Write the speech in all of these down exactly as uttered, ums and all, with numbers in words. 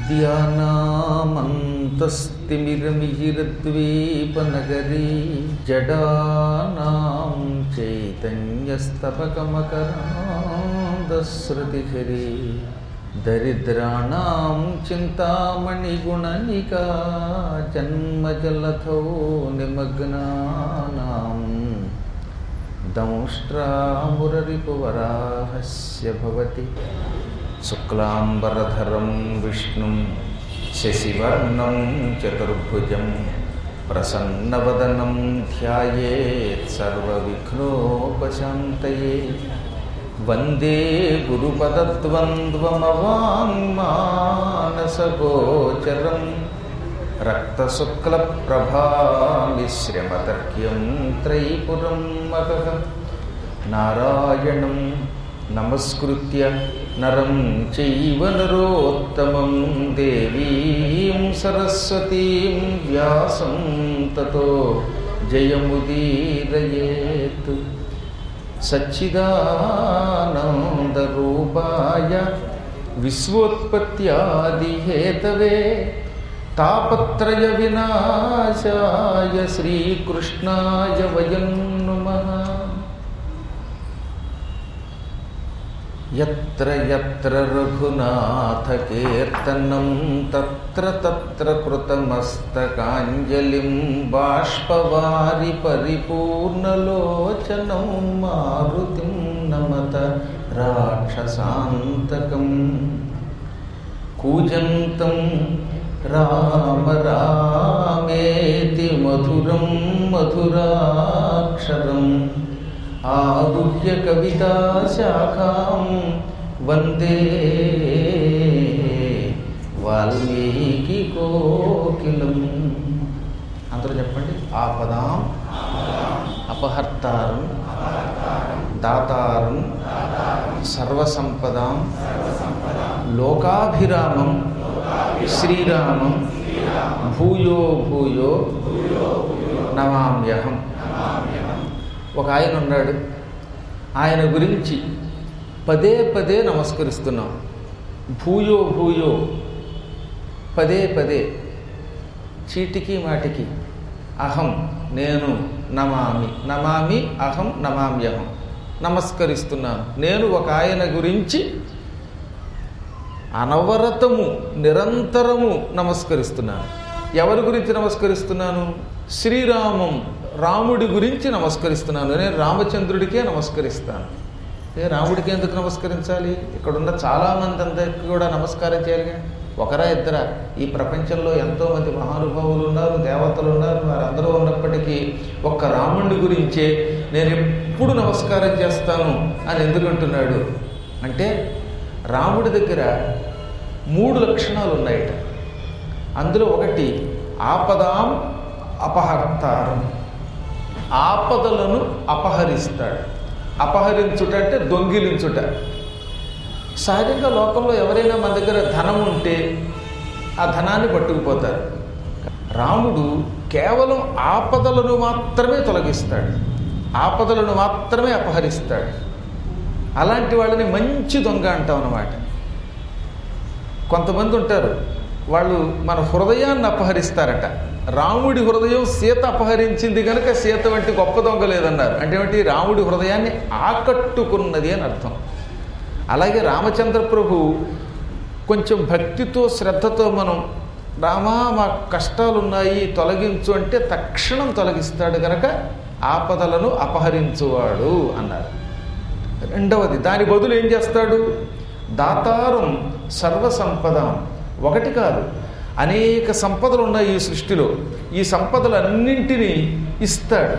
విద్యానామంతస్తిమిరమిహిరద్వీపనగరీ జడానాం చైతన్యస్తపకమకరాంధశ్రుతిఝరీ దరిద్రాణాం చింతామణిగుణనికా జన్మజలధౌ నిమగ్నానాం దంష్ట్రామురరిపువరాహస్య భవతి శుక్లాంబరధరం విష్ణుం శశివర్ణం చతుర్భుజం ప్రసన్నవదనం ధ్యాయేత్ సర్వవిఘ్నోపశాంతయే వందే గురుపదద్వంద్వమవాంగ్మానసగోచరం రక్తశుక్లప్రభామిశ్రమతర్క్యం త్రైపురం మగః నారాయణం నమస్కృత్య నరం చైవ నరోత్తమం దేవీం సరస్వతీం వ్యాసం తతో జయముదీరయేత్. సచ్చిదానందరూపాయ విశ్వోత్పత్యాదిహేతవే తాపత్రయ వినాశాయ శ్రీకృష్ణాయ వయం నమః. యత్ర యత్ర రఘునాథ కీర్తనం తత్ర తత్ర కృతమస్తకాంజలిం బాష్పవారి పరిపూర్ణలోచనం మారుతిం నమత రాక్షసాంతకం. కూజంతం రామ రామేతి మధురం మధురాక్షరం ఆరుహ్య కవితాశాఖాం వందే వాల్మీకి కోకిలం. అందరూ చెప్పండి. ఆపదాం అపహర్తారం దాతారం సర్వసంపదాం లోకాభిరామం శ్రీరామం భూయో భూయో నమామ్యహం. ఒక ఆయన ఉన్నాడు, ఆయన గురించి పదే పదే నమస్కరిస్తున్నాం. భూయో భూయో పదే పదే చీటికి మాటికి అహం నేను నమామి నమామి అహం నమామ్యహం నమస్కరిస్తున్నాను. నేను ఒక ఆయన గురించి అనవరతము నిరంతరము నమస్కరిస్తున్నాను. ఎవరి గురించి నమస్కరిస్తున్నాను? శ్రీరామం రాముడి గురించి నమస్కరిస్తున్నాను. నేను రామచంద్రుడికే నమస్కరిస్తాను. ఏ రాముడికి ఎందుకు నమస్కరించాలి? ఇక్కడున్న చాలామంది అందరికీ కూడా నమస్కారం చేయాలిగా. ఒకరా ఇద్దరా? ఈ ప్రపంచంలో ఎంతోమంది మహానుభావులు ఉన్నారు, దేవతలు ఉన్నారు. వారందరూ ఉన్నప్పటికీ ఒక్క రాముడి గురించే నేను ఎప్పుడు నమస్కారం చేస్తాను అని ఎందుకంటున్నాడు అంటే, రాముడి దగ్గర మూడు లక్షణాలు ఉన్నాయట. అందులో ఒకటి ఆపదాం అపహర్తారం. ఆపదలను అపహరిస్తాడు. అపహరించుట అంటే దొంగిలించుట. సహజంగా లోకంలో ఎవరైనా మన దగ్గర ధనం ఉంటే ఆ ధనాన్ని పట్టుకుపోతారు. రాముడు కేవలం ఆపదలను మాత్రమే తొలగిస్తాడు, ఆపదలను మాత్రమే అపహరిస్తాడు. అలాంటి వాళ్ళని మంచి దొంగ అంటాం అన్నమాట. కొంతమంది ఉంటారు, వాళ్ళు మన హృదయాన్ని అపహరిస్తారట. రాముడి హృదయం సీత అపహరించింది కనుక సీత వంటి గొప్ప దొంగ లేదన్నారు. అంటే ఏమిటి? రాముడి హృదయాన్ని ఆకట్టుకున్నది అని అర్థం. అలాగే రామచంద్ర ప్రభు కొంచెం భక్తితో శ్రద్ధతో మనం రామా మా కష్టాలున్నాయి తొలగించు అంటే తక్షణం తొలగిస్తాడు కనుక ఆపదలను అపహరించువాడు అన్నారు. రెండవది, దాని బదులు ఏం చేస్తాడు? దాతారం సర్వసంపదం. ఒకటి కాదు, అనేక సంపదలు ఉన్నాయి ఈ సృష్టిలో. ఈ సంపదలన్నింటినీ ఇస్తాడు.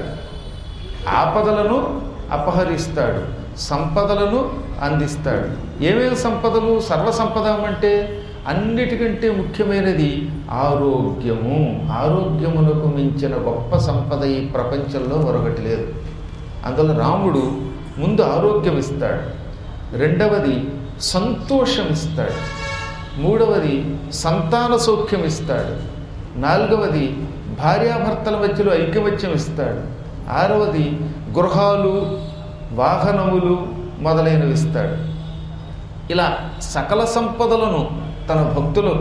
ఆపదలను అపహరిస్తాడు, సంపదలను అందిస్తాడు. ఏమేమి సంపదలు? సర్వసంపదం అంటే అన్నిటికంటే ముఖ్యమైనది ఆరోగ్యము. ఆరోగ్యమునకు మించిన గొప్ప సంపద ఈ ప్రపంచంలో మరొకటి లేదు. అందులో రాముడు ముందు ఆరోగ్యం ఇస్తాడు, రెండవది సంతోషం ఇస్తాడు, మూడవది సంతాన సౌఖ్యం ఇస్తాడు, నాలుగవది భార్యాభర్తల మధ్యలో ఐకమత్యం ఇస్తాడు, ఆరవది గృహాలు వాహనములు మొదలైనవి ఇస్తాడు. ఇలా సకల సంపదలను తన భక్తులకు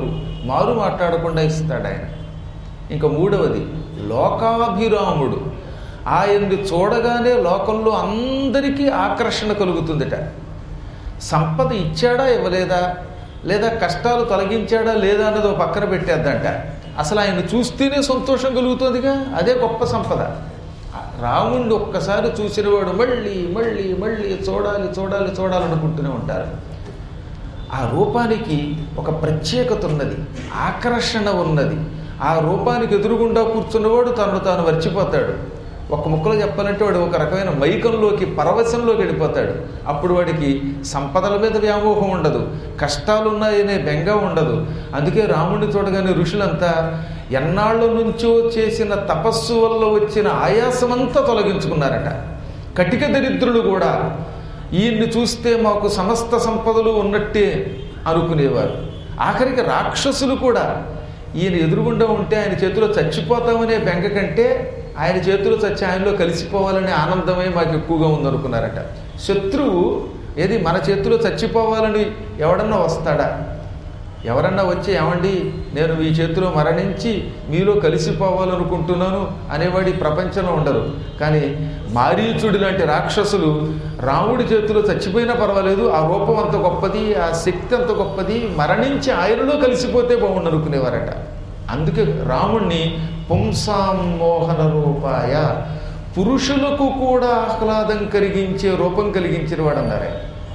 మారు మాట్లాడకుండా ఇస్తాడు ఆయన. ఇంకా మూడవది లోకాభిరాముడు. ఆయన్ని చూడగానే లోకంలో అందరికీ ఆకర్షణ కలుగుతుందట. సంపద ఇచ్చాడా ఇవ్వలేదా, లేదా కష్టాలు తొలగించాడా లేదా అన్నది ఒక పక్కన పెట్టేద్దంట. అసలు ఆయన చూస్తేనే సంతోషం కలుగుతుందిగా, అదే గొప్ప సంపద. రాముణ్ణి ఒక్కసారి చూసినవాడు మళ్ళీ మళ్ళీ మళ్ళీ చూడాలి చూడాలి చూడాలనుకుంటూనే ఉంటారు. ఆ రూపానికి ఒక ప్రత్యేకత ఉన్నది, ఆకర్షణ ఉన్నది. ఆ రూపానికి ఎదురుగుండా కూర్చున్నవాడు తనను తాను మర్చిపోతాడు. ఒక్క ముక్కలో చెప్పాలంటే వాడు ఒక రకమైన మైకంలోకి, పరవశంలోకి వెళ్ళిపోతాడు. అప్పుడు వాడికి సంపదల మీద వ్యామోహం ఉండదు, కష్టాలున్నాయనే బెంగ ఉండదు. అందుకే రాముడిని చూడగానే ఋషులంతా ఎన్నాళ్ళ నుంచో చేసిన తపస్సు వల్ల వచ్చిన ఆయాసమంతా తొలగించుకున్నారట. కటిక దరిద్రులు కూడా ఈయన్ని చూస్తే మాకు సమస్త సంపదలు ఉన్నట్టే అనుకునేవారు. ఆఖరికి రాక్షసులు కూడా ఈయన ఎదురుగుండా ఉంటే ఆయన చేతిలో చచ్చిపోతామనే బెంగ కంటే ఆయన చేతిలో చచ్చి ఆయనలో కలిసిపోవాలనే ఆనందమే మాకు ఎక్కువగా ఉందనుకున్నారట. శత్రువు ఏది మన చేతిలో చచ్చిపోవాలని ఎవడన్నా వస్తాడా? ఎవరన్నా వచ్చి ఏమండి నేను మీ చేతిలో మరణించి మీలో కలిసిపోవాలనుకుంటున్నాను అనేవాడి ప్రపంచంలో ఉండరు. కానీ మారీచుడి లాంటి రాక్షసులు రాముడి చేతిలో చచ్చిపోయినా పర్వాలేదు, ఆ రూపం అంత గొప్పది, ఆ శక్తి అంత గొప్పది, మరణించి ఆయనలో కలిసిపోతే బాగుండు అనుకునేవారట. అందుకే రాముణ్ణి పుంసామోహన రూపాయ, పురుషులకు కూడా ఆహ్లాదం కలిగించే రూపం కలిగించిన వాడు అన్నారే.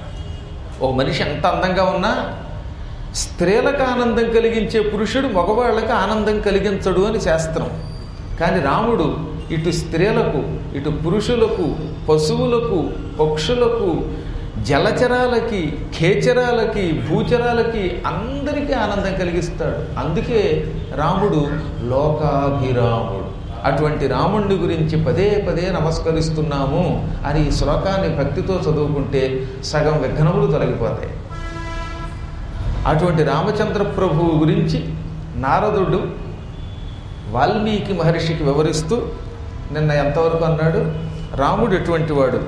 ఓ మనిషి ఎంత అందంగా ఉన్నా స్త్రీలకు ఆనందం కలిగించే పురుషుడు మగవాళ్ళకి ఆనందం కలిగించడు అని శాస్త్రం. కానీ రాముడు ఇటు స్త్రీలకు, ఇటు పురుషులకు, పశువులకు, పక్షులకు, జలచరాలకి, ఖేచరాలకి, భూచరాలకి అందరికీ ఆనందం కలిగిస్తాడు. అందుకే రాముడు లోకాభిరాముడు. అటువంటి రాముడిని గురించి పదే పదే నమస్కరిస్తున్నాము అని ఈ శ్లోకాన్ని భక్తితో చదువుకుంటే సగం విఘ్నములు తొలగిపోతాయి. అటువంటి రామచంద్ర ప్రభువు గురించి నారదుడు వాల్మీకి మహర్షికి వివరిస్తూ నిన్న ఎంతవరకు అన్నాడు? రాముడు ఎటువంటి వాడు?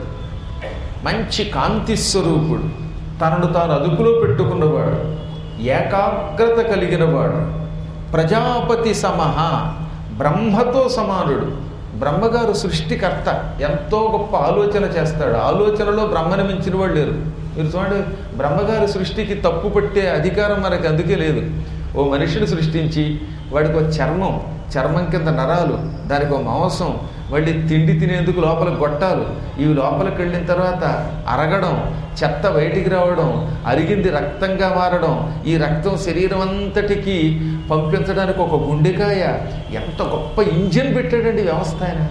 మంచి కాంతి స్వరూపుడు, తనను తాను అదుపులో పెట్టుకున్నవాడు, ఏకాగ్రత కలిగినవాడు, ప్రజాపతి సమహ, బ్రహ్మతో సమానుడు. బ్రహ్మగారు సృష్టికర్త, ఎంతో గొప్ప ఆలోచన చేస్తాడు. ఆలోచనలో బ్రహ్మను మించిన వాళ్ళు లేరు. మీరు చూడండి, బ్రహ్మగారి సృష్టికి తప్పు పట్టే అధికారం మనకు అందుకే లేదు. ఓ మనిషిని సృష్టించి వాడికి ఒక చర్మం, చర్మం కింద నరాలు, దానికి ఒక మాంసం, మళ్ళీ తిండి తినేందుకు లోపల గొట్టాలు, ఇవి లోపలికి వెళ్ళిన తర్వాత అరగడం, చెత్త బయటికి రావడం, అరిగింది రక్తంగా మారడం, ఈ రక్తం శరీరం అంతటికి పంపించడానికి ఒక గుండెకాయ, ఎంత గొప్ప ఇంజిన్ పెట్టాడండి వ్యవస్థ ఆయన.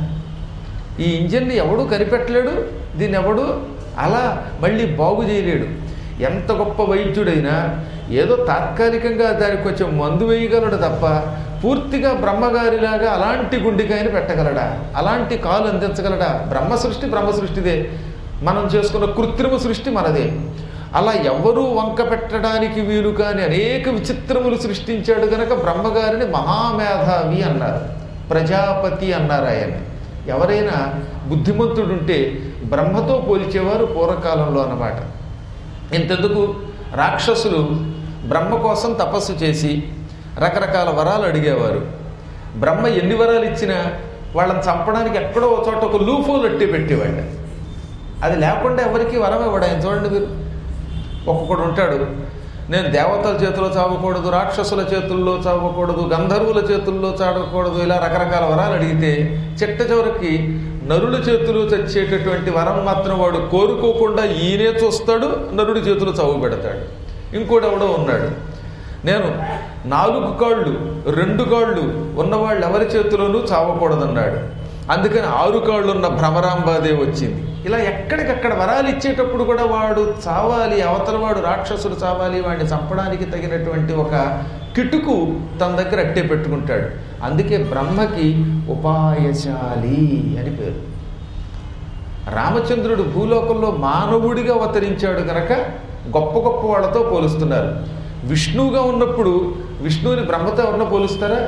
ఈ ఇంజిన్ని ఎవడు కనిపెట్టలేడు, దీన్ని ఎవడు అలా మళ్ళీ బాగు చేయలేడు. ఎంత గొప్ప వైద్యుడైనా ఏదో తాత్కాలికంగా దానికి కొంచెం మందు వేయగలడు తప్ప పూర్తిగా బ్రహ్మగారిలాగా అలాంటి గుండెకాయని పెట్టగలడా, అలాంటి కాలు అందించగలడా? బ్రహ్మ సృష్టి బ్రహ్మ సృష్టిదే, మనం చేసుకున్న కృత్రిమ సృష్టి మనదే. అలా ఎవరూ వంక పెట్టడానికి వీలు కాని అనేక విచిత్రములు సృష్టించాడు గనక బ్రహ్మగారిని మహామేధావి అన్నారు, ప్రజాపతి అన్నారు ఆయన. ఎవరైనా బుద్ధిమంతుడుంటే బ్రహ్మతో పోల్చేవారు పూర్వకాలంలో అన్నమాట. ఇంతెందుకు, రాక్షసులు బ్రహ్మ కోసం తపస్సు చేసి రకరకాల వరాలు అడిగేవారు. బ్రహ్మ ఎన్ని వరాలు ఇచ్చినా వాళ్ళని చంపడానికి ఎక్కడో ఒక చోట ఒక లూఫోల్ అట్టి పెట్టేవాడు. అది లేకుండా ఎవరికి వరం ఇవ్వడు ఆయన. చూడండి మీరు, ఒక్కొక్కడు ఉంటాడు, నేను దేవతల చేతిలో చావకూడదు, రాక్షసుల చేతుల్లో చావకూడదు, గంధర్వుల చేతుల్లో చావకూడదు, ఇలా రకరకాల వరాలు అడిగితే చిట్ట చివరికి నరుల చేతులు చచ్చేటటువంటి వరం మాత్రం వాడు కోరుకోకుండా ఈయనే చూస్తాడు, నరుడి చేతులు చావు పెడతాడు. ఇంకోటి ఎవడో ఉన్నాడు, నేను నాలుగు కాళ్ళు రెండు కాళ్ళు ఉన్నవాళ్ళు ఎవరి చేతిలోనూ చావకూడదన్నాడు. అందుకని ఆరు కాళ్ళు ఉన్న భ్రమరాంబాదే వచ్చింది. ఇలా ఎక్కడికక్కడ వరాలు ఇచ్చేటప్పుడు కూడా వాడు చావాలి, అవతల వాడు రాక్షసుడు చావాలి, వాడిని చంపడానికి తగినటువంటి ఒక కిటుకు తన దగ్గర అట్టే పెట్టుకుంటాడు. అందుకే బ్రహ్మకి ఉపాయశాలి అని పేరు. రామచంద్రుడు భూలోకంలో మానవుడిగా అవతరించాడు కనుక గొప్ప గొప్ప వాళ్ళతో పోలుస్తున్నారు. విష్ణువుగా ఉన్నప్పుడు విష్ణువుని బ్రహ్మతో ఎవరన్నా పోలుస్తారా?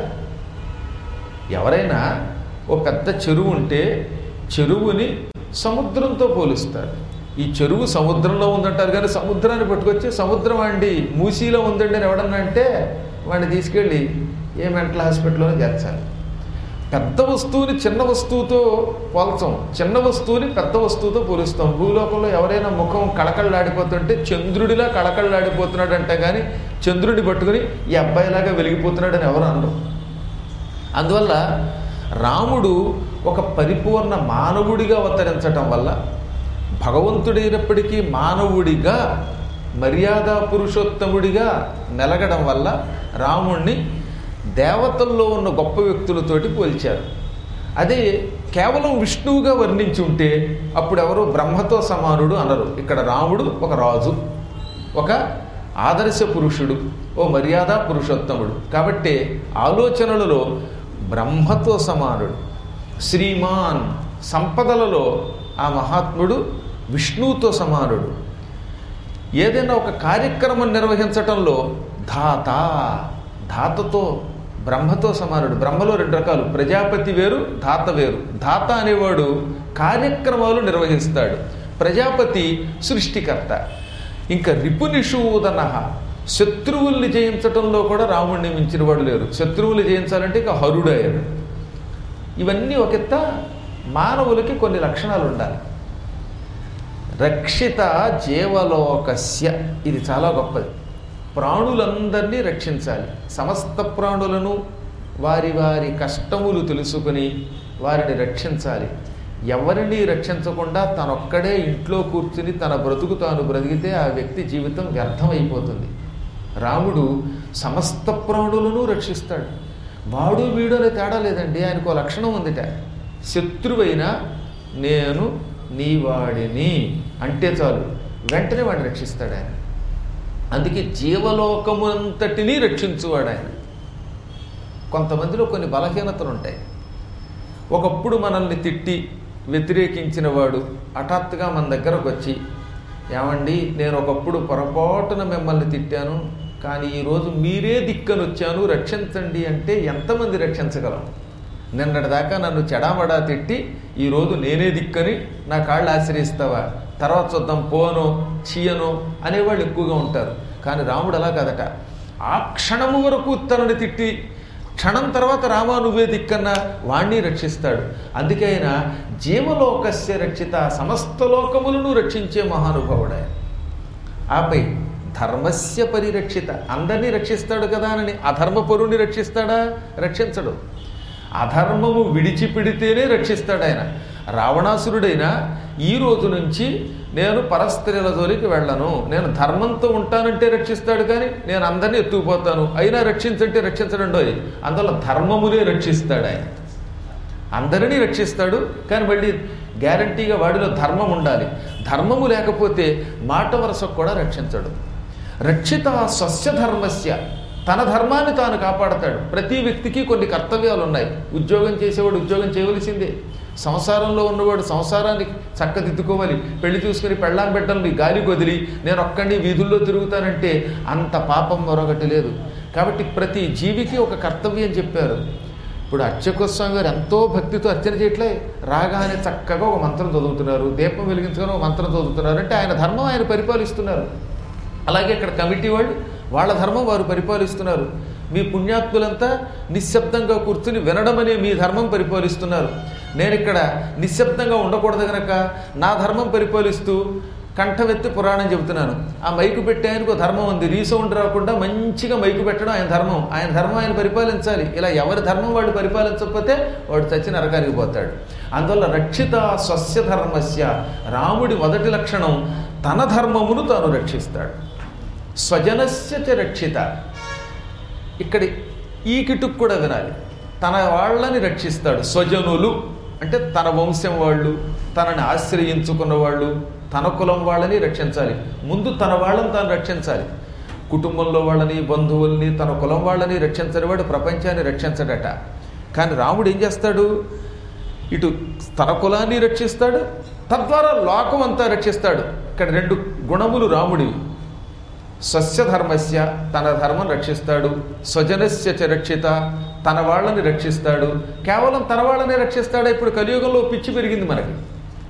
ఎవరైనా ఓ పెద్ద చెరువు ఉంటే చెరువుని సముద్రంతో పోలుస్తారు. ఈ చెరువు సముద్రంలో ఉందంటారు, కానీ సముద్రాన్ని పట్టుకొచ్చి సముద్రం అండి మూసీలో ఉందండి అని ఎవడన్నా అంటే వాడిని తీసుకెళ్ళి ఏ మెంటల్ హాస్పిటల్లోనే చేర్చాలి. పెద్ద వస్తువుని చిన్న వస్తువుతో పోల్చాం, చిన్న వస్తువుని పెద్ద వస్తువుతో పోలుస్తాం. భూలోకంలో ఎవరైనా ముఖం కళకళలాడిపోతుంటే చంద్రుడిలా కళకళలాడిపోతున్నాడు అంటే కానీ చంద్రుడిని పట్టుకుని ఈ అబ్బాయిలాగా వెలిగిపోతున్నాడని ఎవరు అనరు. అందువల్ల రాముడు ఒక పరిపూర్ణ మానవుడిగా అవతరించటం వల్ల భగవంతుడైనప్పటికీ మానవుడిగా మర్యాదా పురుషోత్తముడిగా మెలగడం వల్ల రాముణ్ణి దేవతల్లో ఉన్న గొప్ప వ్యక్తులతోటి పోల్చారు. అదే కేవలం విష్ణువుగా వర్ణించి ఉంటే అప్పుడు ఎవరు బ్రహ్మతో సమానుడు అనరు. ఇక్కడ రాముడు ఒక రాజు, ఒక ఆదర్శ పురుషుడు, ఓ మర్యాదా పురుషోత్తముడు. కాబట్టి ఆలోచనలలో బ్రహ్మతో సమానుడు. శ్రీమాన్ సంపదలలో ఆ మహాత్ముడు విష్ణువుతో సమానుడు. ఏదైనా ఒక కార్యక్రమం నిర్వహించటంలో ధాత, ధాతతో బ్రహ్మతో సమానుడు. బ్రహ్మలో రెండు రకాలు, ప్రజాపతి వేరు, ధాత వేరు. ధాత అనేవాడు కార్యక్రమాలు నిర్వహిస్తాడు, ప్రజాపతి సృష్టికర్త. ఇంకా రిపునిషూదన, శత్రువుల్ని జయించటంలో కూడా రాముడిని మించిన వాడు లేరు. శత్రువులు జయించాలంటే ఇక హరుడయ్యాడు. ఇవన్నీ ఒకెత్త మానవులకి కొన్ని లక్షణాలు ఉండాలి. రక్షిత జీవలోకస్య, ఇది చాలా గొప్పది. ప్రాణులందరినీ రక్షించాలి. సమస్త ప్రాణులను వారి వారి కష్టములు తెలుసుకుని వారిని రక్షించాలి. ఎవరిని రక్షించకుండా తనొక్కడే ఇంట్లో కూర్చుని తన బ్రతుకు తాను బ్రతికితే ఆ వ్యక్తి జీవితం వ్యర్థమైపోతుంది. రాముడు సమస్త ప్రాణులను రక్షిస్తాడు. వాడు వీడు అనే తేడా లేదండి. ఆయనకు ఒక లక్షణం ఉందిట, శత్రువైనా నేను నీ వాడిని అంటే చాలు వెంటనే వాడిని రక్షిస్తాడు ఆయన. అందుకే జీవలోకమంతటినీ రక్షించువాడు ఆయన. కొంతమందిలో కొన్ని బలహీనతలు ఉంటాయి. ఒకప్పుడు మనల్ని తిట్టి వ్యతిరేకించిన వాడు హఠాత్తుగా మన దగ్గరకు వచ్చి, ఏమండి నేను ఒకప్పుడు పొరపాటున మిమ్మల్ని తిట్టాను, కానీ ఈరోజు మీరే దిక్కని వచ్చాను, రక్షించండి అంటే ఎంతమంది రక్షించగలం? నిన్నటిదాకా నన్ను చెడామడా తిట్టి ఈరోజు నేనే దిక్కని నా కాళ్ళు ఆశ్రయిస్తావా, తర్వాత చూద్దాం పోనో చీయనో అనేవాళ్ళు ఎక్కువగా ఉంటారు. కానీ రాముడు అలా కాదట. ఆ క్షణము వరకు తనని తిట్టి క్షణం తర్వాత రామా నువ్వే దిక్కన్నా వాణ్ణి రక్షిస్తాడు. అందుకే ఆయన జీవలోకస్య రక్షిత, సమస్త లోకములను రక్షించే మహానుభావుడు ఆయన. ఆపై ధర్మస్య పరిరక్షిత, అందరినీ రక్షిస్తాడు కదా అని అధర్మపరుని రక్షిస్తాడా? రక్షించడు. అధర్మము విడిచిపెడితేనే రక్షిస్తాడు ఆయన. రావణాసురుడైనా ఈ రోజు నుంచి నేను పరస్త్రీల జోలికి వెళ్ళను, నేను ధర్మంతో ఉంటానంటే రక్షిస్తాడు. కానీ నేను అందరినీ ఎత్తుకుపోతాను అయినా రక్షించంటే రక్షించడండోయ్. అందువల్ల ధర్మమునే రక్షిస్తాడు ఆయన. అందరినీ రక్షిస్తాడు కానీ మళ్ళీ గ్యారంటీగా వాడిలో ధర్మం ఉండాలి. ధర్మము లేకపోతే మాట వరసకు కూడా రక్షించడు. రక్షిత స్వస్య ధర్మస్య, తన ధర్మాన్ని తాను కాపాడతాడు. ప్రతి వ్యక్తికి కొన్ని కర్తవ్యాలు ఉన్నాయి. ఉద్యోగం చేసేవాడు ఉద్యోగం చేయవలసిందే, సంసారంలో ఉన్నవాడు సంసారాన్ని చక్కదిద్దుకోవాలి. పెళ్లి చూసుకుని పెళ్ళాం బిడ్డల్ని గాలికి వదిలి నేను ఒక్కడిని వీధుల్లో తిరుగుతానంటే అంత పాపం మరొకటి లేదు. కాబట్టి ప్రతి జీవికి ఒక కర్తవ్యం చెప్పారు. ఇప్పుడు అర్చకోత్సవం గారు ఎంతో భక్తితో అర్చన చేయట్లే, రాగానే చక్కగా ఒక మంత్రం చదువుతున్నారు, దీపం వెలిగించుకొని ఒక మంత్రం చదువుతున్నారు అంటే ఆయన ధర్మం ఆయన పరిపాలిస్తున్నారు. అలాగే ఇక్కడ కమిటీ వాళ్ళు వాళ్ళ ధర్మం వారు పరిపాలిస్తున్నారు. మీ పుణ్యాత్ములంతా నిశ్శబ్దంగా కూర్చుని వినడం అనే మీ ధర్మం పరిపాలిస్తున్నారు. నేను ఇక్కడ నిశ్శబ్దంగా ఉండకూడదు కనుక నా ధర్మం పరిపాలిస్తూ కంఠమెత్తి పురాణం చెబుతున్నాను. ఆ మైకు పెట్టే ఆయనకు ధర్మం ఉంది, రీసౌండ్ రాకుండా మంచిగా మైకు పెట్టడం ఆయన ధర్మం. ఆయన ధర్మం ఆయన పరిపాలించాలి. ఇలా ఎవరి ధర్మం వాడు పరిపాలించకపోతే వాడు చచ్చి నరకానికి పోతాడు. అందువల్ల రక్షిత స్వస్య ధర్మస్య, రాముడి మొదటి లక్షణం తన ధర్మమును తాను రక్షిస్తాడు. స్వజనస్య చ రక్షిత, ఇక్కడి ఈ కిటుకు కూడా వినాలి. తన వాళ్ళని రక్షిస్తాడు. స్వజనులు అంటే తన వంశం వాళ్ళు, తనని ఆశ్రయించుకున్న వాళ్ళు, తన కులం వాళ్ళని రక్షించాలి. ముందు తన వాళ్ళని తాను రక్షించాలి. కుటుంబంలో వాళ్ళని, బంధువుల్ని, తన కులం వాళ్ళని రక్షించని వాడు ప్రపంచాన్ని రక్షించడట. కానీ రాముడు ఏం చేస్తాడు? ఇటు తన కులాన్ని రక్షిస్తాడు, తద్వారా లోకం అంతా రక్షిస్తాడు. ఇక్కడ రెండు గుణములు రాముడివి. స్వస్య ధర్మస్య, తన ధర్మం రక్షిస్తాడు. స్వజనస్య చ రక్షిత, తన వాళ్ళని రక్షిస్తాడు. కేవలం తన వాళ్ళనే రక్షిస్తాడా? ఇప్పుడు కలియుగంలో పిచ్చి పెరిగింది మనకి.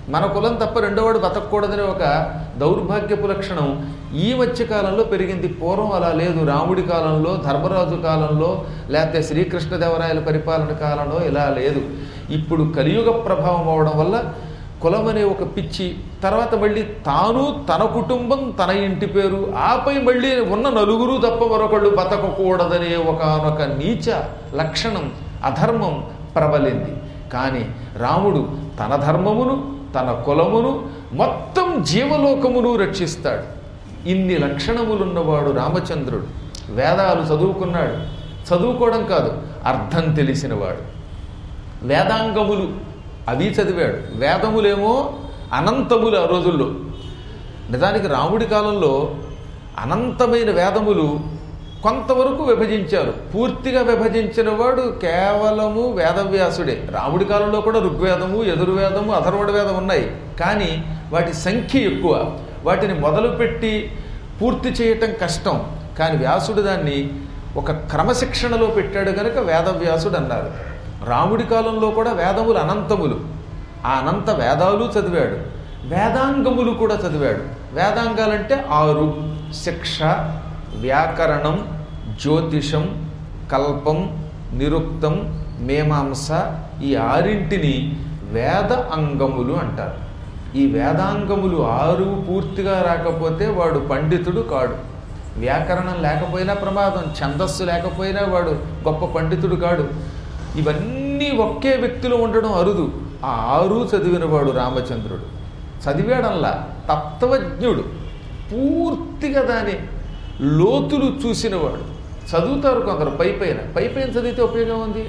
మన కులం తప్ప రెండోవాడు బతకూడదనే ఒక దౌర్భాగ్యపు లక్షణం ఈ మధ్య కాలంలో పెరిగింది. పూర్వం అలా లేదు. రాముడి కాలంలో, ధర్మరాజు కాలంలో, లేకపోతే శ్రీకృష్ణదేవరాయల పరిపాలన కాలంలో ఇలా లేదు. ఇప్పుడు కలియుగ ప్రభావం అవడం వల్ల కులం అనే ఒక పిచ్చి, తర్వాత మళ్ళీ తాను, తన కుటుంబం, తన ఇంటి పేరు, ఆపై మళ్ళీ ఉన్న నలుగురు తప్ప మరొకళ్ళు బతకకూడదనే ఒకనొక నీచ లక్షణం, అధర్మం ప్రబలింది. కానీ రాముడు తన ధర్మమును, తన కులమును, మొత్తం జీవలోకమును రక్షిస్తాడు. ఇన్ని లక్షణములున్నవాడు రామచంద్రుడు. వేదాలు చదువుకున్నాడు. చదువుకోవడం కాదు, అర్థం తెలిసినవాడు. వేదాంగములు అవి చదివాడు. వేదములేమో అనంతములు ఆ రోజుల్లో. నిజానికి రాముడి కాలంలో అనంతమైన వేదములు కొంతవరకు విభజించారు. పూర్తిగా విభజించిన వాడు కేవలము వేదవ్యాసుడే. రాముడి కాలంలో కూడా ఋగ్వేదము, యజుర్వేదము, అథర్వణ వేదం ఉన్నాయి. కానీ వాటి సంఖ్య ఎక్కువ. వాటిని మొదలుపెట్టి పూర్తి చేయటం కష్టం. కానీ వ్యాసుడు దాన్ని ఒక క్రమశిక్షణలో పెట్టాడు కనుక వేదవ్యాసుడు అన్నారు. రాముడి కాలంలో కూడా వేదములు అనంతములు. ఆ అనంత వేదాలు చదివాడు. వేదాంగములు కూడా చదివాడు. వేదాంగాలంటే ఆరు: శిక్ష, వ్యాకరణం, జ్యోతిషం, కల్పం, నిరుక్తం, మీమాంస. ఈ ఆరింటిని వేద అంగములు అంటారు. ఈ వేదాంగములు ఆరు పూర్తిగా రాకపోతే వాడు పండితుడు కాడు. వ్యాకరణం లేకపోయినా ప్రమాదం, ఛందస్సు లేకపోయినా వాడు గొప్ప పండితుడు కాడు. ఇవన్నీ ఒకే వ్యక్తిలో ఉండడం అరుదు. ఆ ఆరు చదివినవాడు రామచంద్రుడు. చదివాడల్లా తత్వజ్ఞుడు, పూర్తిగా దాని లోతులు చూసినవాడు. చదువుతారు కొందరు పై పైన పై పైన చదివితే ఉపయోగం ఉంది.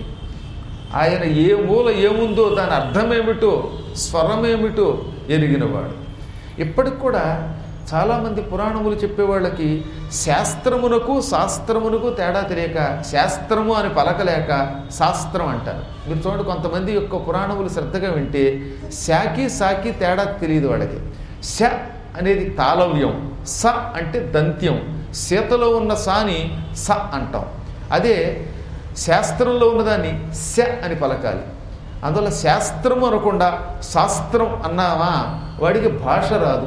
ఆయన ఏ మూల ఏముందో దాని అర్థమేమిటో, స్వరమేమిటో ఎరిగినవాడు. ఇప్పటికి కూడా చాలామంది పురాణములు చెప్పేవాళ్ళకి శాస్త్రమునకు శాస్త్రమునకు తేడా తెలియక శాస్త్రము అని పలకలేక శాస్త్రం అంటారు. మీరు చూడండి, కొంతమంది యొక్క పురాణములు శ్రద్ధగా వింటే శాకి సాకి తేడా తెలియదు వాళ్ళకి. శ అనేది తాళవ్యం, స అంటే దంత్యం. సీతలో ఉన్న సాని స అంటాం. అదే శాస్త్రంలో ఉన్నదాన్ని శ అని పలకాలి. అందువల్ల శాస్త్రము అనకుండా శాస్త్రం అన్నామా వాడికి భాష రాదు.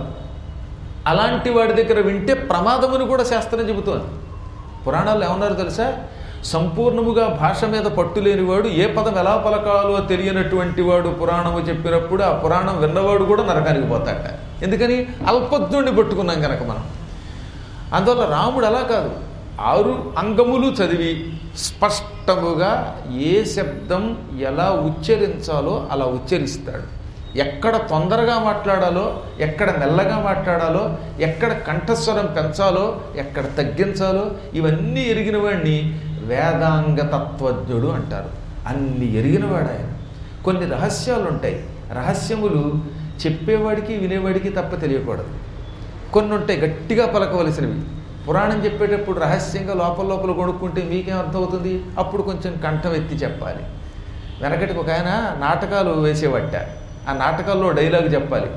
అలాంటి వాడి దగ్గర వింటే ప్రమాదమును కూడా శాస్త్రం చెబుతోంది. పురాణాల్లో ఏమన్నారు తెలుసా? సంపూర్ణముగా భాష మీద పట్టు లేనివాడు, ఏ పదం ఎలా పలకాలో తెలియనటువంటి వాడు పురాణము చెప్పినప్పుడు ఆ పురాణం విన్నవాడు కూడా నరకానికి పోతాట. ఎందుకని? అల్పజ్ఞుడిని పట్టుకున్నాం కనుక మనం. అందువల్ల రాముడు అలా కాదు, ఆరు అంగములు చదివి స్పష్టముగా ఏ శబ్దం ఎలా ఉచ్చరించాలో అలా ఉచ్చరిస్తాడు. ఎక్కడ తొందరగా మాట్లాడాలో, ఎక్కడ మెల్లగా మాట్లాడాలో, ఎక్కడ కంఠస్వరం పెంచాలో, ఎక్కడ తగ్గించాలో ఇవన్నీ ఎరిగిన వాడిని వేదాంగ తత్వజ్ఞుడు అంటారు. అన్ని ఎరిగినవాడు ఆయన. కొన్ని రహస్యాలు ఉంటాయి. రహస్యములు చెప్పేవాడికి వినేవాడికి తప్ప తెలియకూడదు. కొన్ని ఉంటాయి గట్టిగా పలకవలసినవి. పురాణం చెప్పేటప్పుడు రహస్యంగా లోపల లోపల కొనుక్కుంటే మీకేం అర్థమవుతుంది? అప్పుడు కొంచెం కంఠం ఎత్తి చెప్పాలి. వెనకటికి ఒక ఆయన నాటకాలు వేసేవట్ట. ఆ నాటకాల్లో డైలాగ్ చెప్పాలి.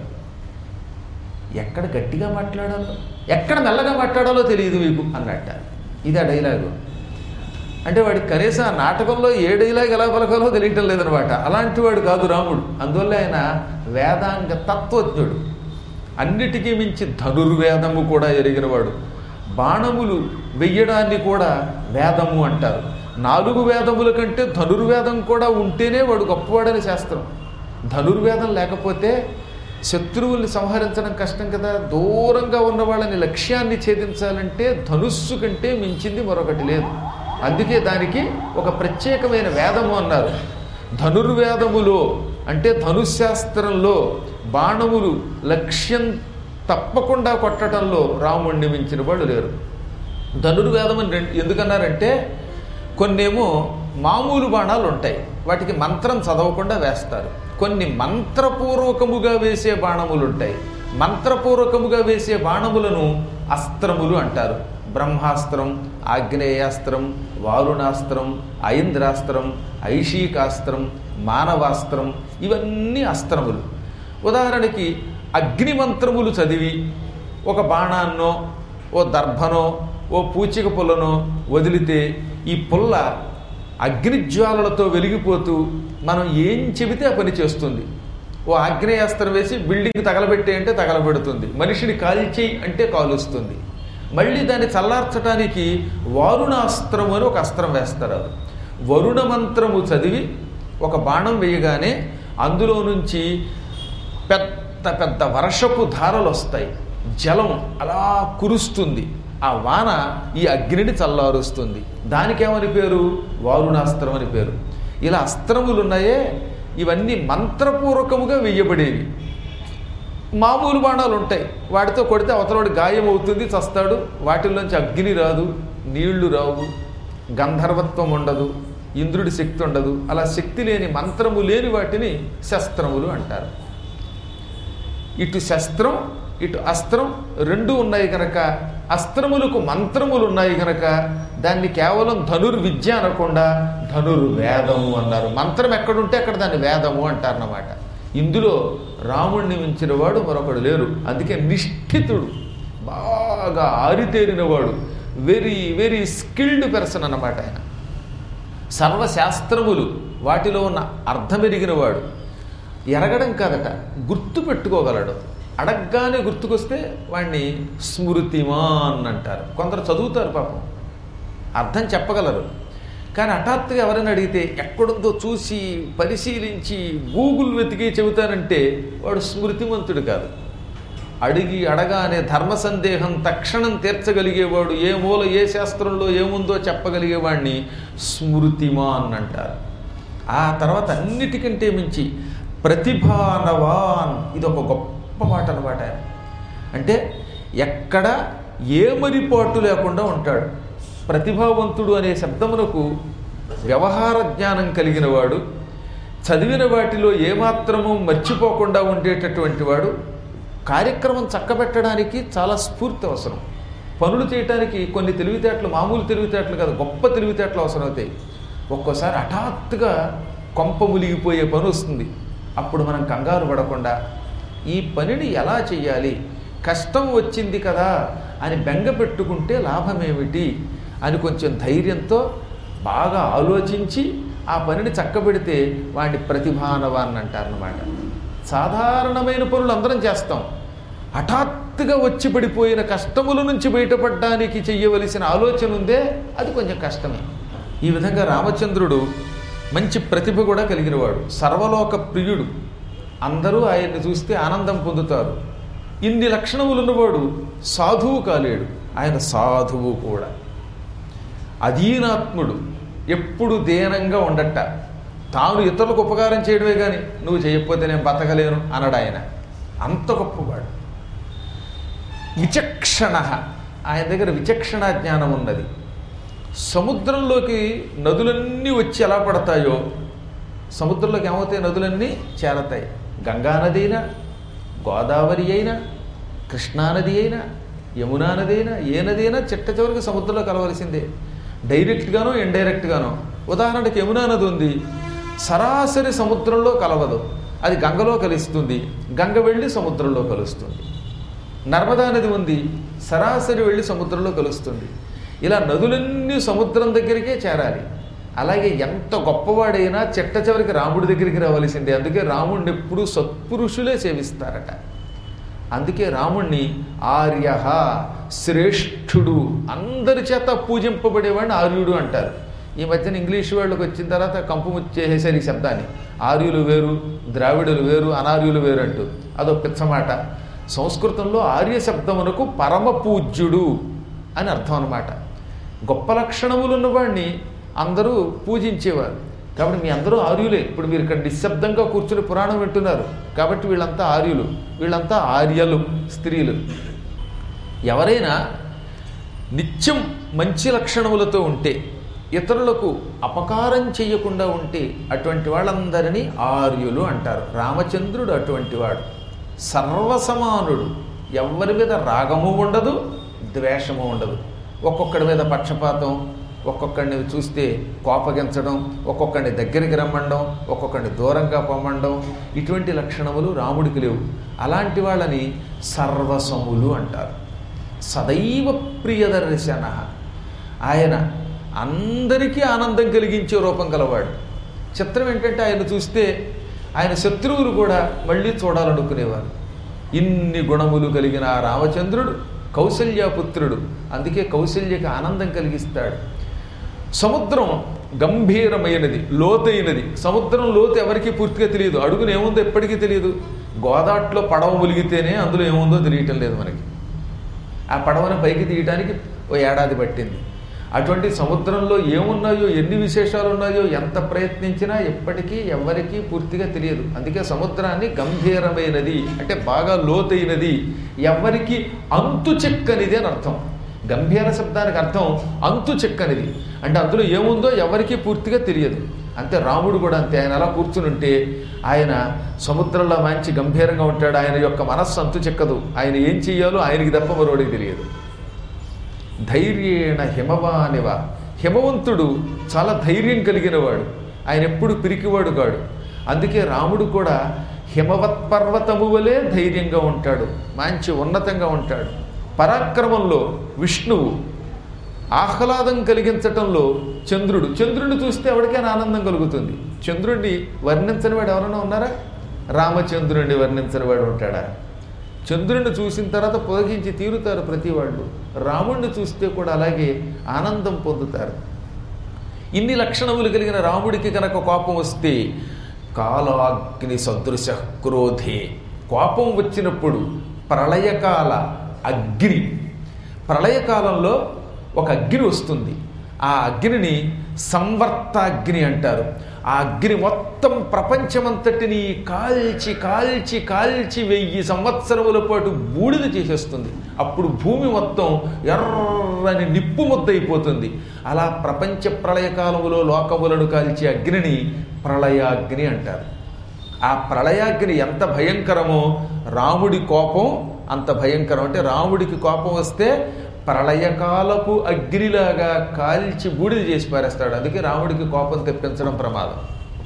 ఎక్కడ గట్టిగా మాట్లాడాలో, ఎక్కడ మెల్లగా మాట్లాడాలో తెలియదు మీకు అన్నట్ట. ఇది ఆ డైలాగు. అంటే వాడికి కనీసం ఆ నాటకంలో ఏ డైలాగ్ ఎలా పలకాలో తెలియటం లేదనమాట. అలాంటి వాడు కాదు రాముడు. అందువల్ల ఆయన వేదాంగ తత్వజ్ఞుడు. అన్నిటికీ మించి ధనుర్వేదము కూడా ఎరిగినవాడు. బాణములు వెయ్యడాన్ని కూడా వేదము అంటారు. నాలుగు వేదముల కంటే ధనుర్వేదం కూడా ఉంటేనే వాడు గొప్పవాడని శాస్త్రం. ధనుర్వేదం లేకపోతే శత్రువుల్ని సంహరించడం కష్టం కదా. దూరంగా ఉన్న వాళ్ళని లక్ష్యాన్ని ఛేదించాలంటే ధనుస్సు కంటే మించింది మరొకటి లేదు. అందుకే దానికి ఒక ప్రత్యేకమైన వేదము అన్నారు. ధనుర్వేదములో అంటే ధనుశాస్త్రంలో బాణములు లక్ష్యం తప్పకుండా కొట్టడంలో రాముణ్ణి మించిన వాళ్ళు లేరు. ధనుర్వేదం అని ఎందుకన్నారంటే కొన్నేమో మామూలు బాణాలు ఉంటాయి, వాటికి మంత్రం చదవకుండా వేస్తారు. కొన్ని మంత్రపూర్వకముగా వేసే బాణములు ఉంటాయి. మంత్రపూర్వకముగా వేసే బాణములను అస్త్రములు అంటారు. బ్రహ్మాస్త్రం, ఆగ్నేయాస్త్రం, వారుణాస్త్రం, ఐంద్రాస్త్రం, ఐషీకాస్త్రం, మానవాస్త్రం, ఇవన్నీ అస్త్రములు. ఉదాహరణకి అగ్నిమంత్రములు చదివి ఒక బాణాన్నో ఓ దర్భనో ఓ పూచిక పుల్లనో వదిలితే ఈ పుల్ల అగ్నిజ్వాలలతో వెలిగిపోతూ మనం ఏం చెబితే ఆ పని చేస్తుంది. ఓ ఆగ్నేయాస్త్రం వేసి బిల్డింగ్ తగలబెట్టే అంటే తగలబెడుతుంది, మనిషిని కాల్చేయి అంటే కాలుస్తుంది. మళ్ళీ దాన్ని చల్లార్చడానికి వారుణాస్త్రం అని ఒక అస్త్రం వేస్తారు. వరుణ మంత్రము చదివి ఒక బాణం వేయగానే అందులో నుంచి పెద్ద పెద్ద వర్షపు ధారలు వస్తాయి, జలం అలా కురుస్తుంది, ఆ వాన ఈ అగ్నిని చల్లారుస్తుంది. దానికేమని పేరు? వారుణాస్త్రం అని పేరు. ఇలా అస్త్రములు ఉన్నాయే ఇవన్నీ మంత్రపూర్వకముగా వెయ్యబడేవి. మామూలు బాణాలు ఉంటాయి, వాటితో కొడితే అవతలవాడు గాయం అవుతుంది, చస్తాడు. వాటిల్లోంచి అగ్ని రాదు, నీళ్లు రావు, గంధర్వత్వం ఉండదు, ఇంద్రుడి శక్తి ఉండదు. అలా శక్తి లేని మంత్రము లేని వాటిని శస్త్రములు అంటారు. ఇటు శస్త్రం ఇటు అస్త్రం రెండు ఉన్నాయి కనుక, అస్త్రములకు మంత్రములు ఉన్నాయి కనుక దాన్ని కేవలం ధనుర్విద్య అనకుండా ధనుర్వేదము అన్నారు. మంత్రం ఎక్కడుంటే అక్కడ దాన్ని వేదము అంటారన్నమాట. ఇందులో రాముణ్ణి మించిన వాడు మరొకడు లేరు. అందుకే నిష్ఠితుడు, బాగా ఆరితేరినవాడు, వెరీ వెరీ స్కిల్డ్ పర్సన్ అన్నమాట ఆయన. సర్వశాస్త్రములు వాటిలో ఉన్న అర్థమెరిగినవాడు. ఎరగడం కాదట, గుర్తు పెట్టుకోగలడు. అడగ్గానే గుర్తుకొస్తే వాణ్ణి స్మృతిమాన్ అంటారు. కొందరు చదువుతారు పాపం, అర్థం చెప్పగలరు, కానీ హఠాత్తుగా ఎవరైనా అడిగితే ఎక్కడుందో చూసి పరిశీలించి గూగుల్ వెతికి చెబుతానంటే వాడు స్మృతిమంతుడు కాదు. అడిగి అడగానే ధర్మ సందేహం తక్షణం తీర్చగలిగేవాడు, ఏ మూల ఏ శాస్త్రంలో ఏముందో చెప్పగలిగేవాడిని స్మృతిమాన్ అంటారు. ఆ తర్వాత అన్నిటికంటే మించి ప్రతిభానవాన్, ఇది ఒక గొప్ప మాట అనమాట. అంటే ఎక్కడ ఏ మరిపాటు లేకుండా ఉంటాడు. ప్రతిభావంతుడు అనే శబ్దమునకు వ్యవహార జ్ఞానం కలిగిన వాడు, చదివిన వాటిలో ఏమాత్రము మర్చిపోకుండా ఉండేటటువంటి వాడు, కార్యక్రమం చక్కబెట్టడానికి చాలా స్ఫూర్తి అవసరం. పనులు చేయడానికి కొన్ని తెలివితేటలు, మామూలు తెలివితేటలు కాదు, గొప్ప తెలివితేటలు అవసరం అవుతాయి. ఒక్కోసారి హఠాత్తుగా కొంప ములిగిపోయే పని వస్తుంది. అప్పుడు మనం కంగారు పడకుండా ఈ పనిని ఎలా చెయ్యాలి, కష్టం వచ్చింది కదా అని బెంగ పెట్టుకుంటే లాభమేమిటి అని కొంచెం ధైర్యంతో బాగా ఆలోచించి ఆ పనిని చక్కబెడితే వాడిని ప్రతిభానవాన్ అంటారన్నమాట. సాధారణమైన పనులు అందరం చేస్తాం, హఠాత్తుగా వచ్చి పడిపోయిన కష్టముల నుంచి బయటపడడానికి చెయ్యవలసిన ఆలోచన ఉందే, అది కొంచెం కష్టమే. ఈ విధంగా రామచంద్రుడు మంచి ప్రతిభ కూడా కలిగినవాడు, సర్వలోక ప్రియుడు. అందరూ ఆయన్ని చూస్తే ఆనందం పొందుతారు. ఇన్ని లక్షణములు ఉన్నవాడు సాధువు కాలేడు, ఆయన సాధువు కూడా. అధీనాత్ముడు, ఎప్పుడు దీనంగా ఉండట. తాను ఇతరులకు ఉపకారం చేయడమే కానీ నువ్వు చేయకపోతే నేను బతకలేను అనడు ఆయన, అంత గొప్పవాడు. విచక్షణ, ఆయన దగ్గర విచక్షణ జ్ఞానం ఉన్నది. సముద్రంలోకి నదులన్నీ వచ్చి ఎలా పడతాయో, సముద్రంలోకి ఏమవుతాయి, నదులన్నీ చేరతాయి. గంగానది అయినా, గోదావరి అయినా, కృష్ణానది అయినా, యమునా నది అయినా, ఏ నది అయినా చిట్ట చివరికి సముద్రంలో కలవలసిందే, డైరెక్ట్గానో ఇండైరెక్ట్గానో. ఉదాహరణకి యమునా నది ఉంది, సరాసరి సముద్రంలో కలవదు, అది గంగలో కలుస్తుంది, గంగ వెళ్ళి సముద్రంలో కలుస్తుంది. నర్మదా నది ఉంది, సరాసరి వెళ్ళి సముద్రంలో కలుస్తుంది. ఇలా నదులన్నీ సముద్రం దగ్గరికే చేరాలి. అలాగే ఎంత గొప్పవాడైనా చిట్ట చివరికి రాముడి దగ్గరికి రావలసిందే. అందుకే రాముడిని ఎప్పుడూ సత్పురుషులే సేవిస్తారట. అందుకే రాముణ్ణి ఆర్య, శ్రేష్ఠుడు, అందరి చేత పూజింపబడేవాడిని ఆర్యుడు అంటారు. ఈ మధ్యన ఇంగ్లీష్ వాళ్ళకి వచ్చిన తర్వాత కంపు చేసేసారు ఈ శబ్దాన్ని. ఆర్యులు వేరు, ద్రావిడులు వేరు, అనార్యులు వేరు అంటూ. అదో పిచ్చమాట. సంస్కృతంలో ఆర్య శబ్దమునకు పరమ పూజ్యుడు అని అర్థం అన్నమాట. గొప్ప లక్షణములు ఉన్నవాడిని అందరూ పూజించేవారు. కాబట్టి మీ అందరూ ఆర్యులే. ఇప్పుడు మీరు ఇక్కడ నిశ్శబ్దంగా కూర్చుని పురాణం వింటున్నారు కాబట్టి వీళ్ళంతా ఆర్యులు, వీళ్ళంతా ఆర్యలు, స్త్రీలు. ఎవరైనా నిత్యం మంచి లక్షణములతో ఉంటే, ఇతరులకు అపకారం చేయకుండా ఉంటే అటువంటి వాళ్ళందరినీ ఆర్యులు అంటారు. రామచంద్రుడు అటువంటి వాడు, సర్వసమానుడు. ఎవరి మీద రాగము ఉండదు, ద్వేషము ఉండదు. ఒక్కొక్కడి మీద పక్షపాతం, ఒక్కొక్కడిని చూస్తే కోపగించడం, ఒక్కొక్కడిని దగ్గరికి రమ్మండం, ఒక్కొక్కడిని దూరంగా పొమ్మండం, ఇటువంటి లక్షణములు రాముడికి లేవు. అలాంటి వాళ్ళని సర్వసములు అంటారు. సదైవ ప్రియదర్శన, ఆయన అందరికీ ఆనందం కలిగించే రూపం గలవాడు. చిత్రం ఏంటంటే ఆయన చూస్తే ఆయన శత్రువులు కూడా మళ్ళీ చూడాలనుకునేవారు. ఇన్ని గుణములు కలిగిన ఆ రామచంద్రుడు కౌసల్యపుత్రుడు, అందుకే కౌసల్యకి ఆనందం కలిగిస్తాడు. సముద్రం గంభీరమైనది, లోతైనది. సముద్రం లోతు ఎవరికీ పూర్తిగా తెలియదు, అడుగున ఏముందో ఎప్పటికీ తెలియదు. గోదాట్లో పడవ ములిగితేనే అందులో ఏముందో తెలియటం లేదు మనకి. ఆ పడవని పైకి తీయడానికి ఓ ఏడాది పట్టింది. అటువంటి సముద్రంలో ఏమున్నాయో, ఎన్ని విశేషాలు ఉన్నాయో ఎంత ప్రయత్నించినా ఎప్పటికీ ఎవరికీ పూర్తిగా తెలియదు. అందుకే సముద్రాన్ని గంభీరమైనది అంటే బాగా లోతైనది, ఎవరికి అంతు చెక్కనిది అని అర్థం. గంభీర శబ్దానికి అర్థం అంతు చెక్కనిది, అంటే అందులో ఏముందో ఎవరికీ పూర్తిగా తెలియదు. అంతే రాముడు కూడా అంతే. ఆయన అలా కూర్చుని ఉంటే ఆయన సముద్రంలో మంచి గంభీరంగా ఉంటాడు. ఆయన యొక్క మనస్సు అంతు చెక్కదు. ఆయన ఏం చెయ్యాలో ఆయనకి తప్ప మరోడికి తెలియదు. ధైర్యేణ హిమవానివ, హిమవంతుడు చాలా ధైర్యం కలిగినవాడు, ఆయన ఎప్పుడు పిరికివాడు కాడు. అందుకే రాముడు కూడా హిమవత్పర్వతము వలె ధైర్యంగా ఉంటాడు, మంచి ఉన్నతంగా ఉంటాడు. పరాక్రమంలో విష్ణువు, ఆహ్లాదం కలిగించటంలో చంద్రుడు. చంద్రుడిని చూస్తే ఎవరికైనా ఆనందం కలుగుతుంది. చంద్రుడిని వర్ణించని వాడు ఎవరైనా ఉన్నారా? రామచంద్రుడిని వర్ణించని వాడు ఉంటాడా? చంద్రుడిని చూసిన తర్వాత పొదగించి తీరుతారు ప్రతి వాళ్ళు. రాముడిని చూస్తే కూడా అలాగే ఆనందం పొందుతారు. ఇన్ని లక్షణములు కలిగిన రాముడికి కనుక కోపం వస్తే కాలాగ్ని సదృశ క్రోధే, కోపం వచ్చినప్పుడు ప్రళయకాల అగ్ని, ప్రళయకాలంలో ఒక అగ్ని వస్తుంది. ఆ అగ్నిని సంవర్తాగ్ని అంటారు. ఆ అగ్ని మొత్తం ప్రపంచమంతటిని కాల్చి కాల్చి కాల్చి వెయ్యి సంవత్సరముల పాటు బూడిద చేసేస్తుంది. అప్పుడు భూమి మొత్తం ఎర్రని నిప్పు ముద్దయిపోతుంది. అలా ప్రపంచ ప్రళయకాలములో లోకములను కాల్చి అగ్నిని ప్రళయాగ్ని అంటారు. ఆ ప్రళయాగ్ని ఎంత భయంకరమో రాముడి కోపం అంత భయంకరం. అంటే రాముడికి కోపం వస్తే ప్రళయకాలపు అగ్నిలాగా కాల్చి బూడిద చేసి పారేస్తాడు. అందుకే రాముడికి కోపం తెప్పించడం ప్రమాదం.